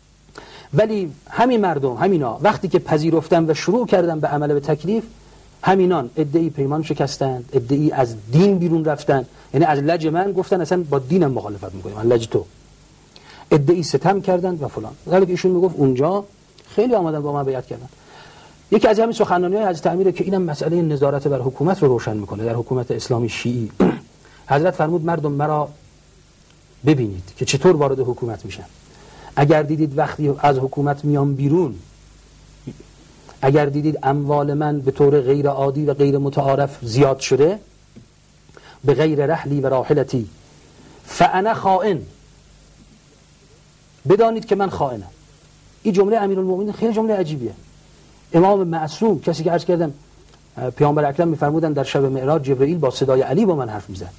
ولی همین مردم همینا وقتی که پذیرفتن و شروع کردن به عمل به تکلیف، همینان عده‌ای پیمان شکستند، عده‌ای از دین بیرون رفتن، یعنی از لج من گفتن اصلا با دینم مخالفت میکنیم، من لج تو، عده‌ای ستم کردند و فلان. ولی که ایشون میگفت اونجا خیلی آمدن با من بیعت کردن. یکی از همین سخنرانی‌های حضرت امیر که اینم مسئله نظارت بر حکومت رو روشن میکنه در حکومت اسلامی شیعی. حضرت فرمود مردم مرا ببینید که چطور وارد حکومت میشن. اگر دیدید وقتی از حکومت میام بیرون، اگر دیدید اموال من به طور غیر عادی و غیر متعارف زیاد شده، به غیر رحلی و راحلتی فانا خائن، بدانید که من خائنم. این جمله امیرالمومنین خیلی جمله عجیبیه. امام معصوم، کسی که عرض کردم پیامبر اکرم میفرمودن در شب معراج جبرئیل با صدای علی با من حرف میزد.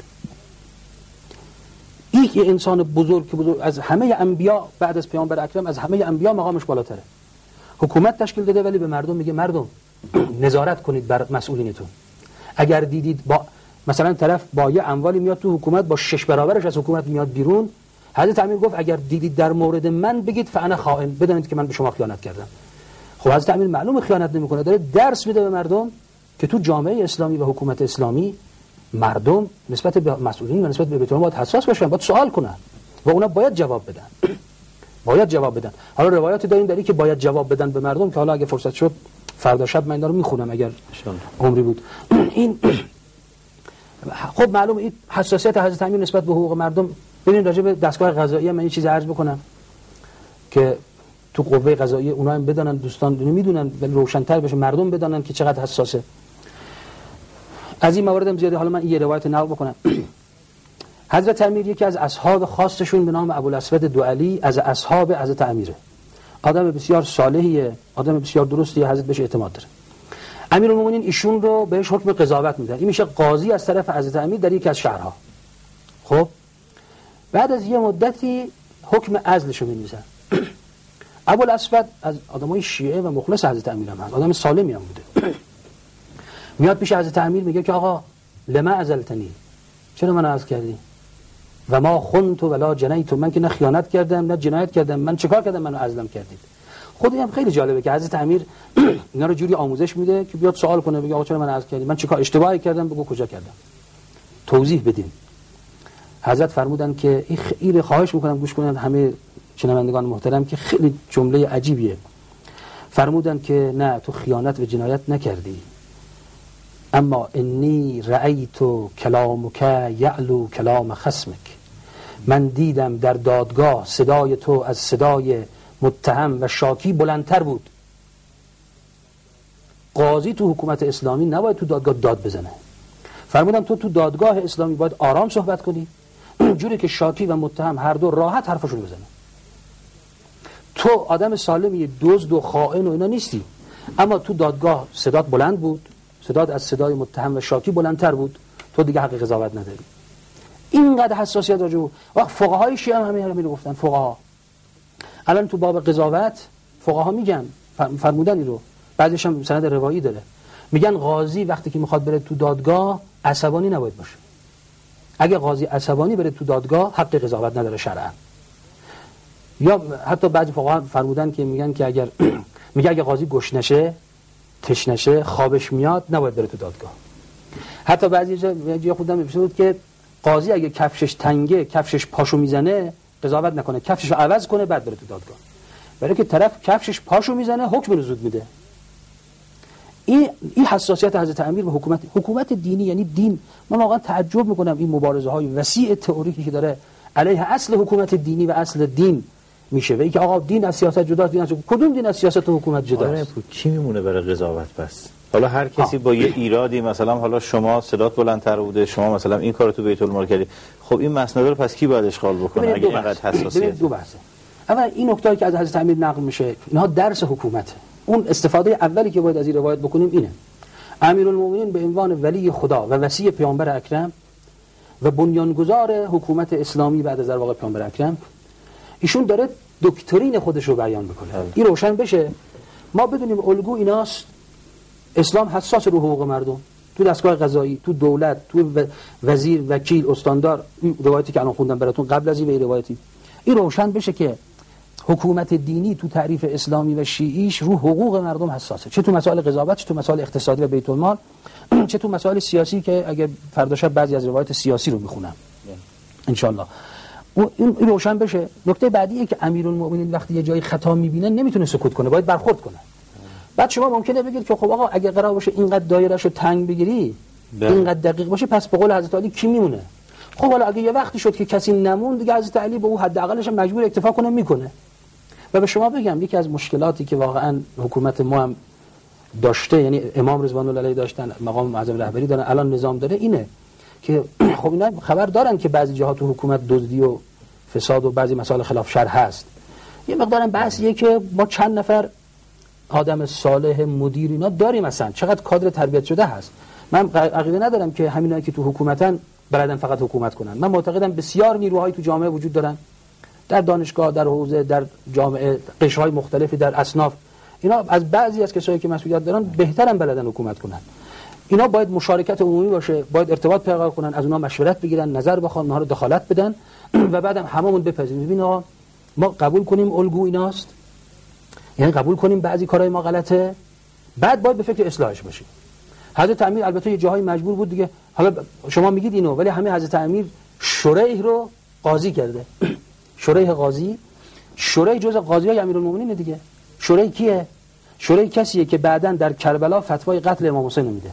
این که انسان بزرگ از همه انبیا بعد از پیامبر اکرم از همه انبیا مقامش بالاتره، حکومت تشکیل داده ولی به مردم میگه مردم نظارت کنید بر مسئولینتون. اگر دیدید با مثلا طرف با یه اموالی میاد تو حکومت با 6 برابرش از حکومت میاد بیرون، حضرت امیر گفت اگر دیدید در مورد من بگید فانا خائن، بدانید که من به شما خیانت کردم. خب حضرت امیر معلومه خیانت نمیکنه، داره درس میده به مردم که تو جامعه اسلامی و حکومت اسلامی مردم نسبت به مسئولین و نسبت به بیت المال باید حساس باشن، باید سوال کنن و اونا باید جواب بدن. باید جواب بدن. حالا روایاتی داریم داری که باید جواب بدن به مردم که حالا اگه فرصت شد فردا شب من اینا رو میخونم اگر عمری بود. این خب معلومه این حساسیت حضرت امیر نسبت به حقوق مردم. ببینید راجع به دستگاه قضایی من یه چیز عرض بکنم که تو قوه قضاییه اونا هم بدانن، دوستان میدونن ولی روشن‌تر بشه، مردم بدانن که چقدر حساسه. از این موارد هم زیاده. حالا من یه روایت نقل بکنم. حضرت امیر یکی از اصحاب خاصشون به نام ابوالاسود دوعلی از اصحاب حضرت امیره. آدم بسیار صالحیه، آدم بسیار درستیه، حضرت بهش اعتماد داره. امیرالمومنین ایشون رو بهش حکم قضاوت میدن. این میشه قاضی از طرف حضرت امیر در یکی از شهرها. خب بعد از یه مدتی حکم عزلشو می‌نویسن. ابوالاسود از آدمای شیعه و مخلص حضرت امیر هم هست، آدم سالمی هم بوده. میاد پیش حضرت امیر میگه که آقا لما عزلتنی، چرا من عزل کردی؟ و ما خنت ولا جنیت، من که نه خیانت کردم نه جنایت کردم، من چیکار کردم منو عزلم کردید؟ خود این هم خیلی جالبه که حضرت امیر اینا رو جوری آموزش میده که بیاد سوال کنه، بگه آقا چرا من عزل کردی؟ من چیکار اشتباهی کردم؟ بگو کجا کردم، توضیح بدین. حضرت فرمودن که این خیلی خواهش میکنم گوش کنن همه شنوندگان محترم که خیلی جمله عجیبیه. فرمودن که نه تو خیانت و جنایت نکردی، اما انی رأیت کلامک یعلو کلام خصمک، من دیدم در دادگاه صدای تو از صدای متهم و شاکی بلندتر بود. قاضی تو حکومت اسلامی نباید تو دادگاه داد بزنه. فرمودم تو دادگاه اسلامی باید آرام صحبت کنی، جوری که شاکی و متهم هر دو راحت حرفشون بزنه. تو آدم سالمی، دزد و خائن و اینا نیستی، اما تو دادگاه صدات بلند بود، صدات از صدای متهم و شاکی بلندتر بود، تو دیگه حق قضاوت نداری. اینقدر حساسیت راجع به وقت فقهای شیعه هم همین رو گفتن. فقها الان تو باب قضاوت فقها میگن، فرمودن این رو، بعضیش هم سند روایی داره، میگن قاضی وقتی که میخواد بره تو دادگاه عصبانی نباید باشه. اگه قاضی عصبانی بره تو دادگاه حق قضاوت نداره شرعا. یا حتی بعضی فقها فرمودن که میگن که اگه قاضی گشنشه، تشنشه، خوابش میاد، نباید بره تو دادگاه. حتی بعضی جا خودم می‌پرسید که قاضی اگه کفشش تنگه، کفشش پاشو میزنه، قضاوت نکنه، کفششو عوض کنه بعد بره تو دادگاه. برای که طرف کفشش پاشو میزنه حکم رو زود میده. این حساسیت حضرت امیر به حکومت دینی، یعنی دین. من واقعا تعجب میکنم این مبارزه های وسیع تئوریکی که داره علیه اصل حکومت دینی و اصل دین میشه. و اینکه آقا دین از سیاست جداست، دین از کدوم دین از سیاست و حکومت جداست؟ چی میمونه برای قضاوت پس؟ حالا هر کسی با یه ایرادی، مثلا حالا شما صدات بلندتر بوده، شما مثلا این کارو تو بیت المال کردی، خب این مسند رو پس کی باید اشغال بکنه اگه اینقدر حساسیت؟ دو بحثه. اول این نکته‌ای که از حضرت امیر نقل میشه، اینها درس حکومته. اون استفاده اولی که باید از این روایت بکنیم اینه: امیرالمومنین به عنوان ولی خدا و وصی پیامبر اکرم و بنیانگذار حکومت اسلامی بعد از در واقع پیامبر اکرم، ایشون داره دکترین خودش رو بیان میکنه. این روشن بشه ما بدونیم الگو ایناست. اسلام حساس رو حقوق مردم، تو دستگاه قضایی، تو دولت، تو وزیر، وکیل، استاندار. این روایتی که الان خوندم براتون قبل از این روایتی، این روشن بشه که حکومت دینی تو تعریف اسلامی و شیعیش رو حقوق مردم حساسه، چه تو مسائل قضاوت، چه تو مسائل اقتصادی و بیت المال، چه تو مسائل سیاسی که اگه فردا شب بعضی از روایت سیاسی رو میخونم ان شاء الله این روشن بشه. نکته بعدیه که امیرالمومنین وقتی یه جایی خطا میبینه نمیتونه سکوت کنه، باید برخورد کنه. بعد شما ممکنه بگید که خب آقا اگه قرار باشه اینقدر دایرهشو تنگ بگیری، اینقدر دقیق باشه، پس به قول حضرت علی کی میمونه؟ خب حالا اگه یه وقتی شد که کسی نمون، دیگه حضرت علی به اون حداقلش مجبور اکتفا کنه، میکنه. و به شما بگم یکی از مشکلاتی که واقعا حکومت ما هم داشته، یعنی امام رضوان الله علیه داشتن، مقام معظم رهبری دارن، الان نظام داره، اینه که خب اینا خبر دارن که بعضی جاها تو حکومت دزدی و فساد و بعضی مسائل خلاف شرع هست. یه مقدارم بحثیه که ما چند نفر آدم صالح مدیر اینا داریم، مثلا چقدر کادر تربیت شده هست. من عقیده ندارم که همینایی که تو حکومتن بلدن فقط حکومت کنن. من معتقدم بسیار نیروهای تو جامعه وجود دارن، در دانشگاه، در حوزه، در جامعه، قشرهای مختلفی، در اصناف. اینا از بعضی از کسایی که مسئولیت دارن بهترن بلدن حکومت کنن. اینا باید مشارکت عمومی باشه، باید ارتباط برقرار کنن، از اونها مشورت بگیرن، نظر بخوان، اونها رو دخالت بدن و بعدم هممون بپذیریم. ببین آقا ما قبول کنیم الگو ایناست، یعنی قبول کنیم بعضی کارهای ما غلطه، بعد باید به فکر اصلاحش باشیم. حضرت امیر البته یه جاهای مجبور بود دیگه. حالا شما میگید اینو، ولی همه حضرت امیر شریح رو قاضی کرده. شریح قاضی، شریح جزء قاضیای امیرالمومنین دیگه. شریح کیه؟ شریح کسیه که بعداً در کربلا فتوای قتل امام حسین میده.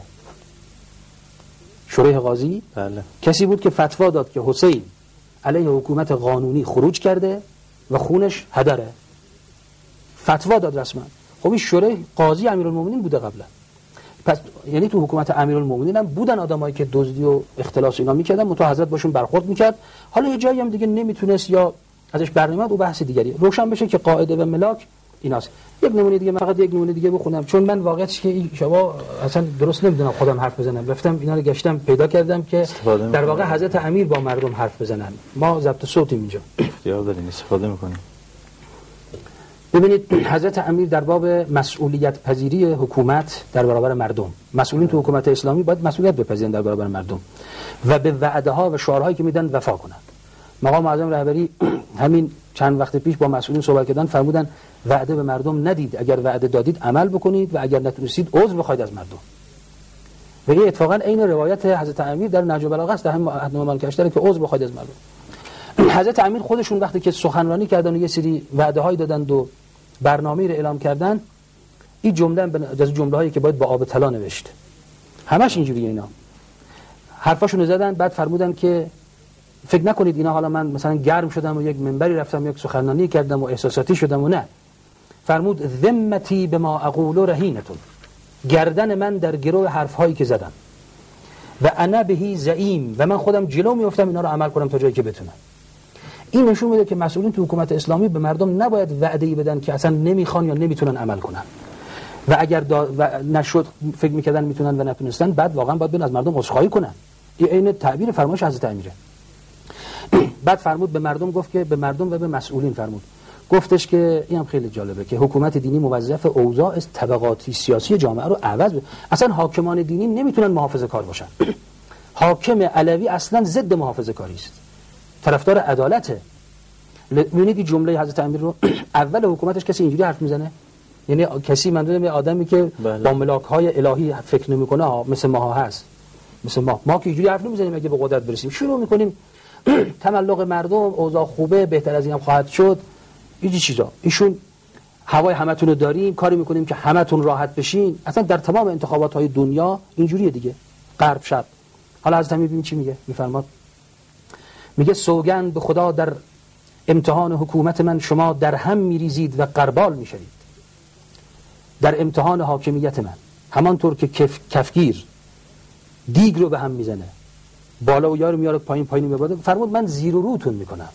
شریح قاضی بله. کسی بود که فتوا داد که حسین علیه حکومت قانونی خروج کرده و خونش هدره. فتوا داد رسما. خب این شریح قاضی امیرالمومنین بوده قبلا. پس یعنی تو حکومت امیرالمومنین هم بودن آدمایی که دزدی و اختلاس اینا میکردن، متو حضرت باشون برخورد میکرد. حالا یه جایی هم دیگه نمیتونست یا ازش برنمیاد، او بحث دیگری. روشن بشه که قاعده و ملاک ایناست. یک نمونه دیگه، من فقط یک نمونه دیگه بخونم، چون من واقعیتش که شما اصلا درست نمیدونم خودم حرف بزنم. رفتم اینا رو گشتم پیدا کردم که در واقع حضرت امیر با مردم حرف بزنن. ما ضبط صوتیم اینجا. اختیار داریم استفاده میکنیم. ببینید حضرت امیر در باب مسئولیت پذیری حکومت در برابر مردم، مسئولین تو حکومت اسلامی باید مسئولیت بپذیرن در برابر مردم و به وعده ها و شعارهایی که میدن وفا کنند. مقام معظم رهبری همین چند وقت پیش با مسئولین صحبت کردن، فرمودن وعده به مردم ندید، اگر وعده دادید عمل بکنید و اگر نتونستید عذر بخواید از مردم. و این اتفاقا عین روایت حضرت امیر در نهج البلاغه است، در هم احنام مالکش داره که عذر بخواید از مردم. حضرت امیر خودشون وقتی که سخنرانی کردن و یه سری وعده هایی دادن و برنامه‌ای رو اعلام کردن، این جمله از جمله‌هایی که باید با آب طلا نوشت. همش اینجوریه. اینا حرفاشونو زدن، بعد فرمودن که فکر نکنید اینا حالا من مثلا گرم شدم و یک منبری رفتم یک سخنرانی کردم و احساساتی شدم و نه. فرمود ذمتی بما اقول رهینتون، گردن من در گرو حرف‌هایی که زدم و انا بهی زعیم، و من خودم جلو میافتم اینا رو عمل کنم تا جایی که بتونم. این نشون میده که مسئولین تو حکومت اسلامی به مردم نباید وعده‌ای بدن که اصلا نمیخوان یا نمیتونن عمل کنن. و اگر و نشد فکر میکردن میتونن و نتونستن، بعد واقعا باید برن از مردم عذرخواهی کنن. این عین تعبیر فرمایش حضرت امیره. بعد فرمود به مردم، گفت که به مردم و به مسئولین فرمود، گفتش که این هم خیلی جالبه که حکومت دینی موظف اوضاع طبقاتی سیاسی جامعه رو عوض بده. اصلا حاکمان دینی نمیتونن محافظه کار باشن. حاکم علوی اصلا ضد محافظه کاری است، طرفدار عدالته. ببینید این جمله حضرت امیر رو اول حکومتش کسی اینجوری حرف میزنه؟ یعنی کسی منظورم یه آدمی که با ملاک‌های الهی فکر نمی‌کنه، مثل ما هست، مثل ما که اینجوری حرف نمیزنیم. اگه به قدرت برسیم شروع می‌کنیم تملق مردم، اوضاع خوبه، بهتر از این هم خواهد شد، این چیزا. ایشون هوای همتون رو داریم، کاری می‌کنیم که همتون راحت بشین. اصلا در تمام انتخابات‌های دنیا اینجوریه دیگه، غرب شرق. حالا حضرت امیر ببین چی میگه، میفرماد، میگه سوگند به خدا در امتحان حکومت من شما در هم میریزید و قربال میشوید. در امتحان حاکمیت من همانطور که کفگیر دیگ رو به هم میزنه، بالا و یارو میاره پایین، پایین میبره، فرمود من زیر و روتون میکنم،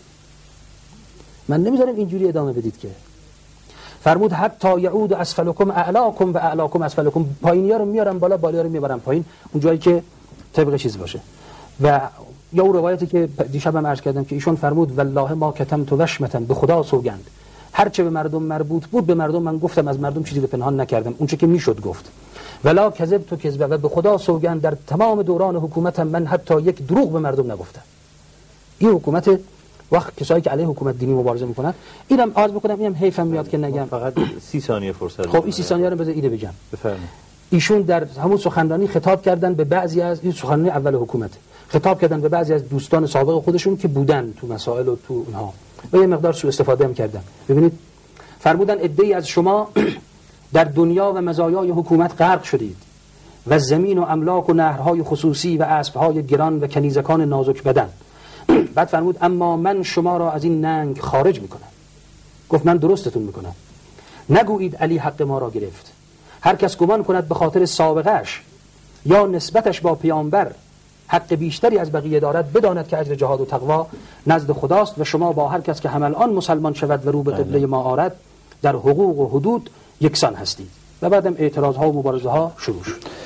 من نمیذارم اینجوری ادامه بدید که. فرمود حتی یعود اسفلکم اعلاکم و اعلاکم اسفلکم، پایینیا رو میارم بالا، بالا رو میبرم پایین، اون جایی که طبق چیز باشه. و یا اون روایتی که دیشبم عرض کردم که ایشون فرمود والله ما کتمت وشمتا، به خدا سوگند هر چه به مردم مربوط بود به مردم من گفتم، از مردم چیزی رو پنهان نکردم، اون چه که میشد گفت. ولا کذبت و کذبه، و به خدا سوگند در تمام دوران حکومتم من حتی یک دروغ به مردم نگفتم. این حکومت وقت کسایی که علیه حکومت دینی مبارزه میکنن، اینم عرض میکنم، اینم حیفم میاد که نگم. فقط 30 ثانیه فرصت. خب این 30 ثانیه رو بذار اینو بگم. بفرمایید. ایشون در همون سخنرانی خطاب کردن به بعضی از این سخنرانی اول حکومت، خطاب کردن به بعضی از دوستان سابق خودشون که بودن تو مسائل و تو اونها و یه مقدار سوء استفاده هم کردن. ببینید فرمودن عده‌ای از شما در دنیا و مزایای حکومت غرق شدید و زمین و املاک و نهرهای خصوصی و اسبهای گران و کنیزکان نازک بدن. بعد فرمود اما من شما را از این ننگ خارج میکنم. گفت من درستتون میکنم. نگویید علی حق ما را گرفت. هر کس گمان کند به خاطر سابقهش یا نسبتش با پیامبر حق بیشتری از بقیه دارد، بداند که اجر جهاد و تقوا نزد خداست و شما با هر کس که حمل آن مسلمان شود و رو به قبله ما آرد در حقوق و حدود یکسان هستید. و بعدم اعتراض ها و مبارزه ها شروع شد.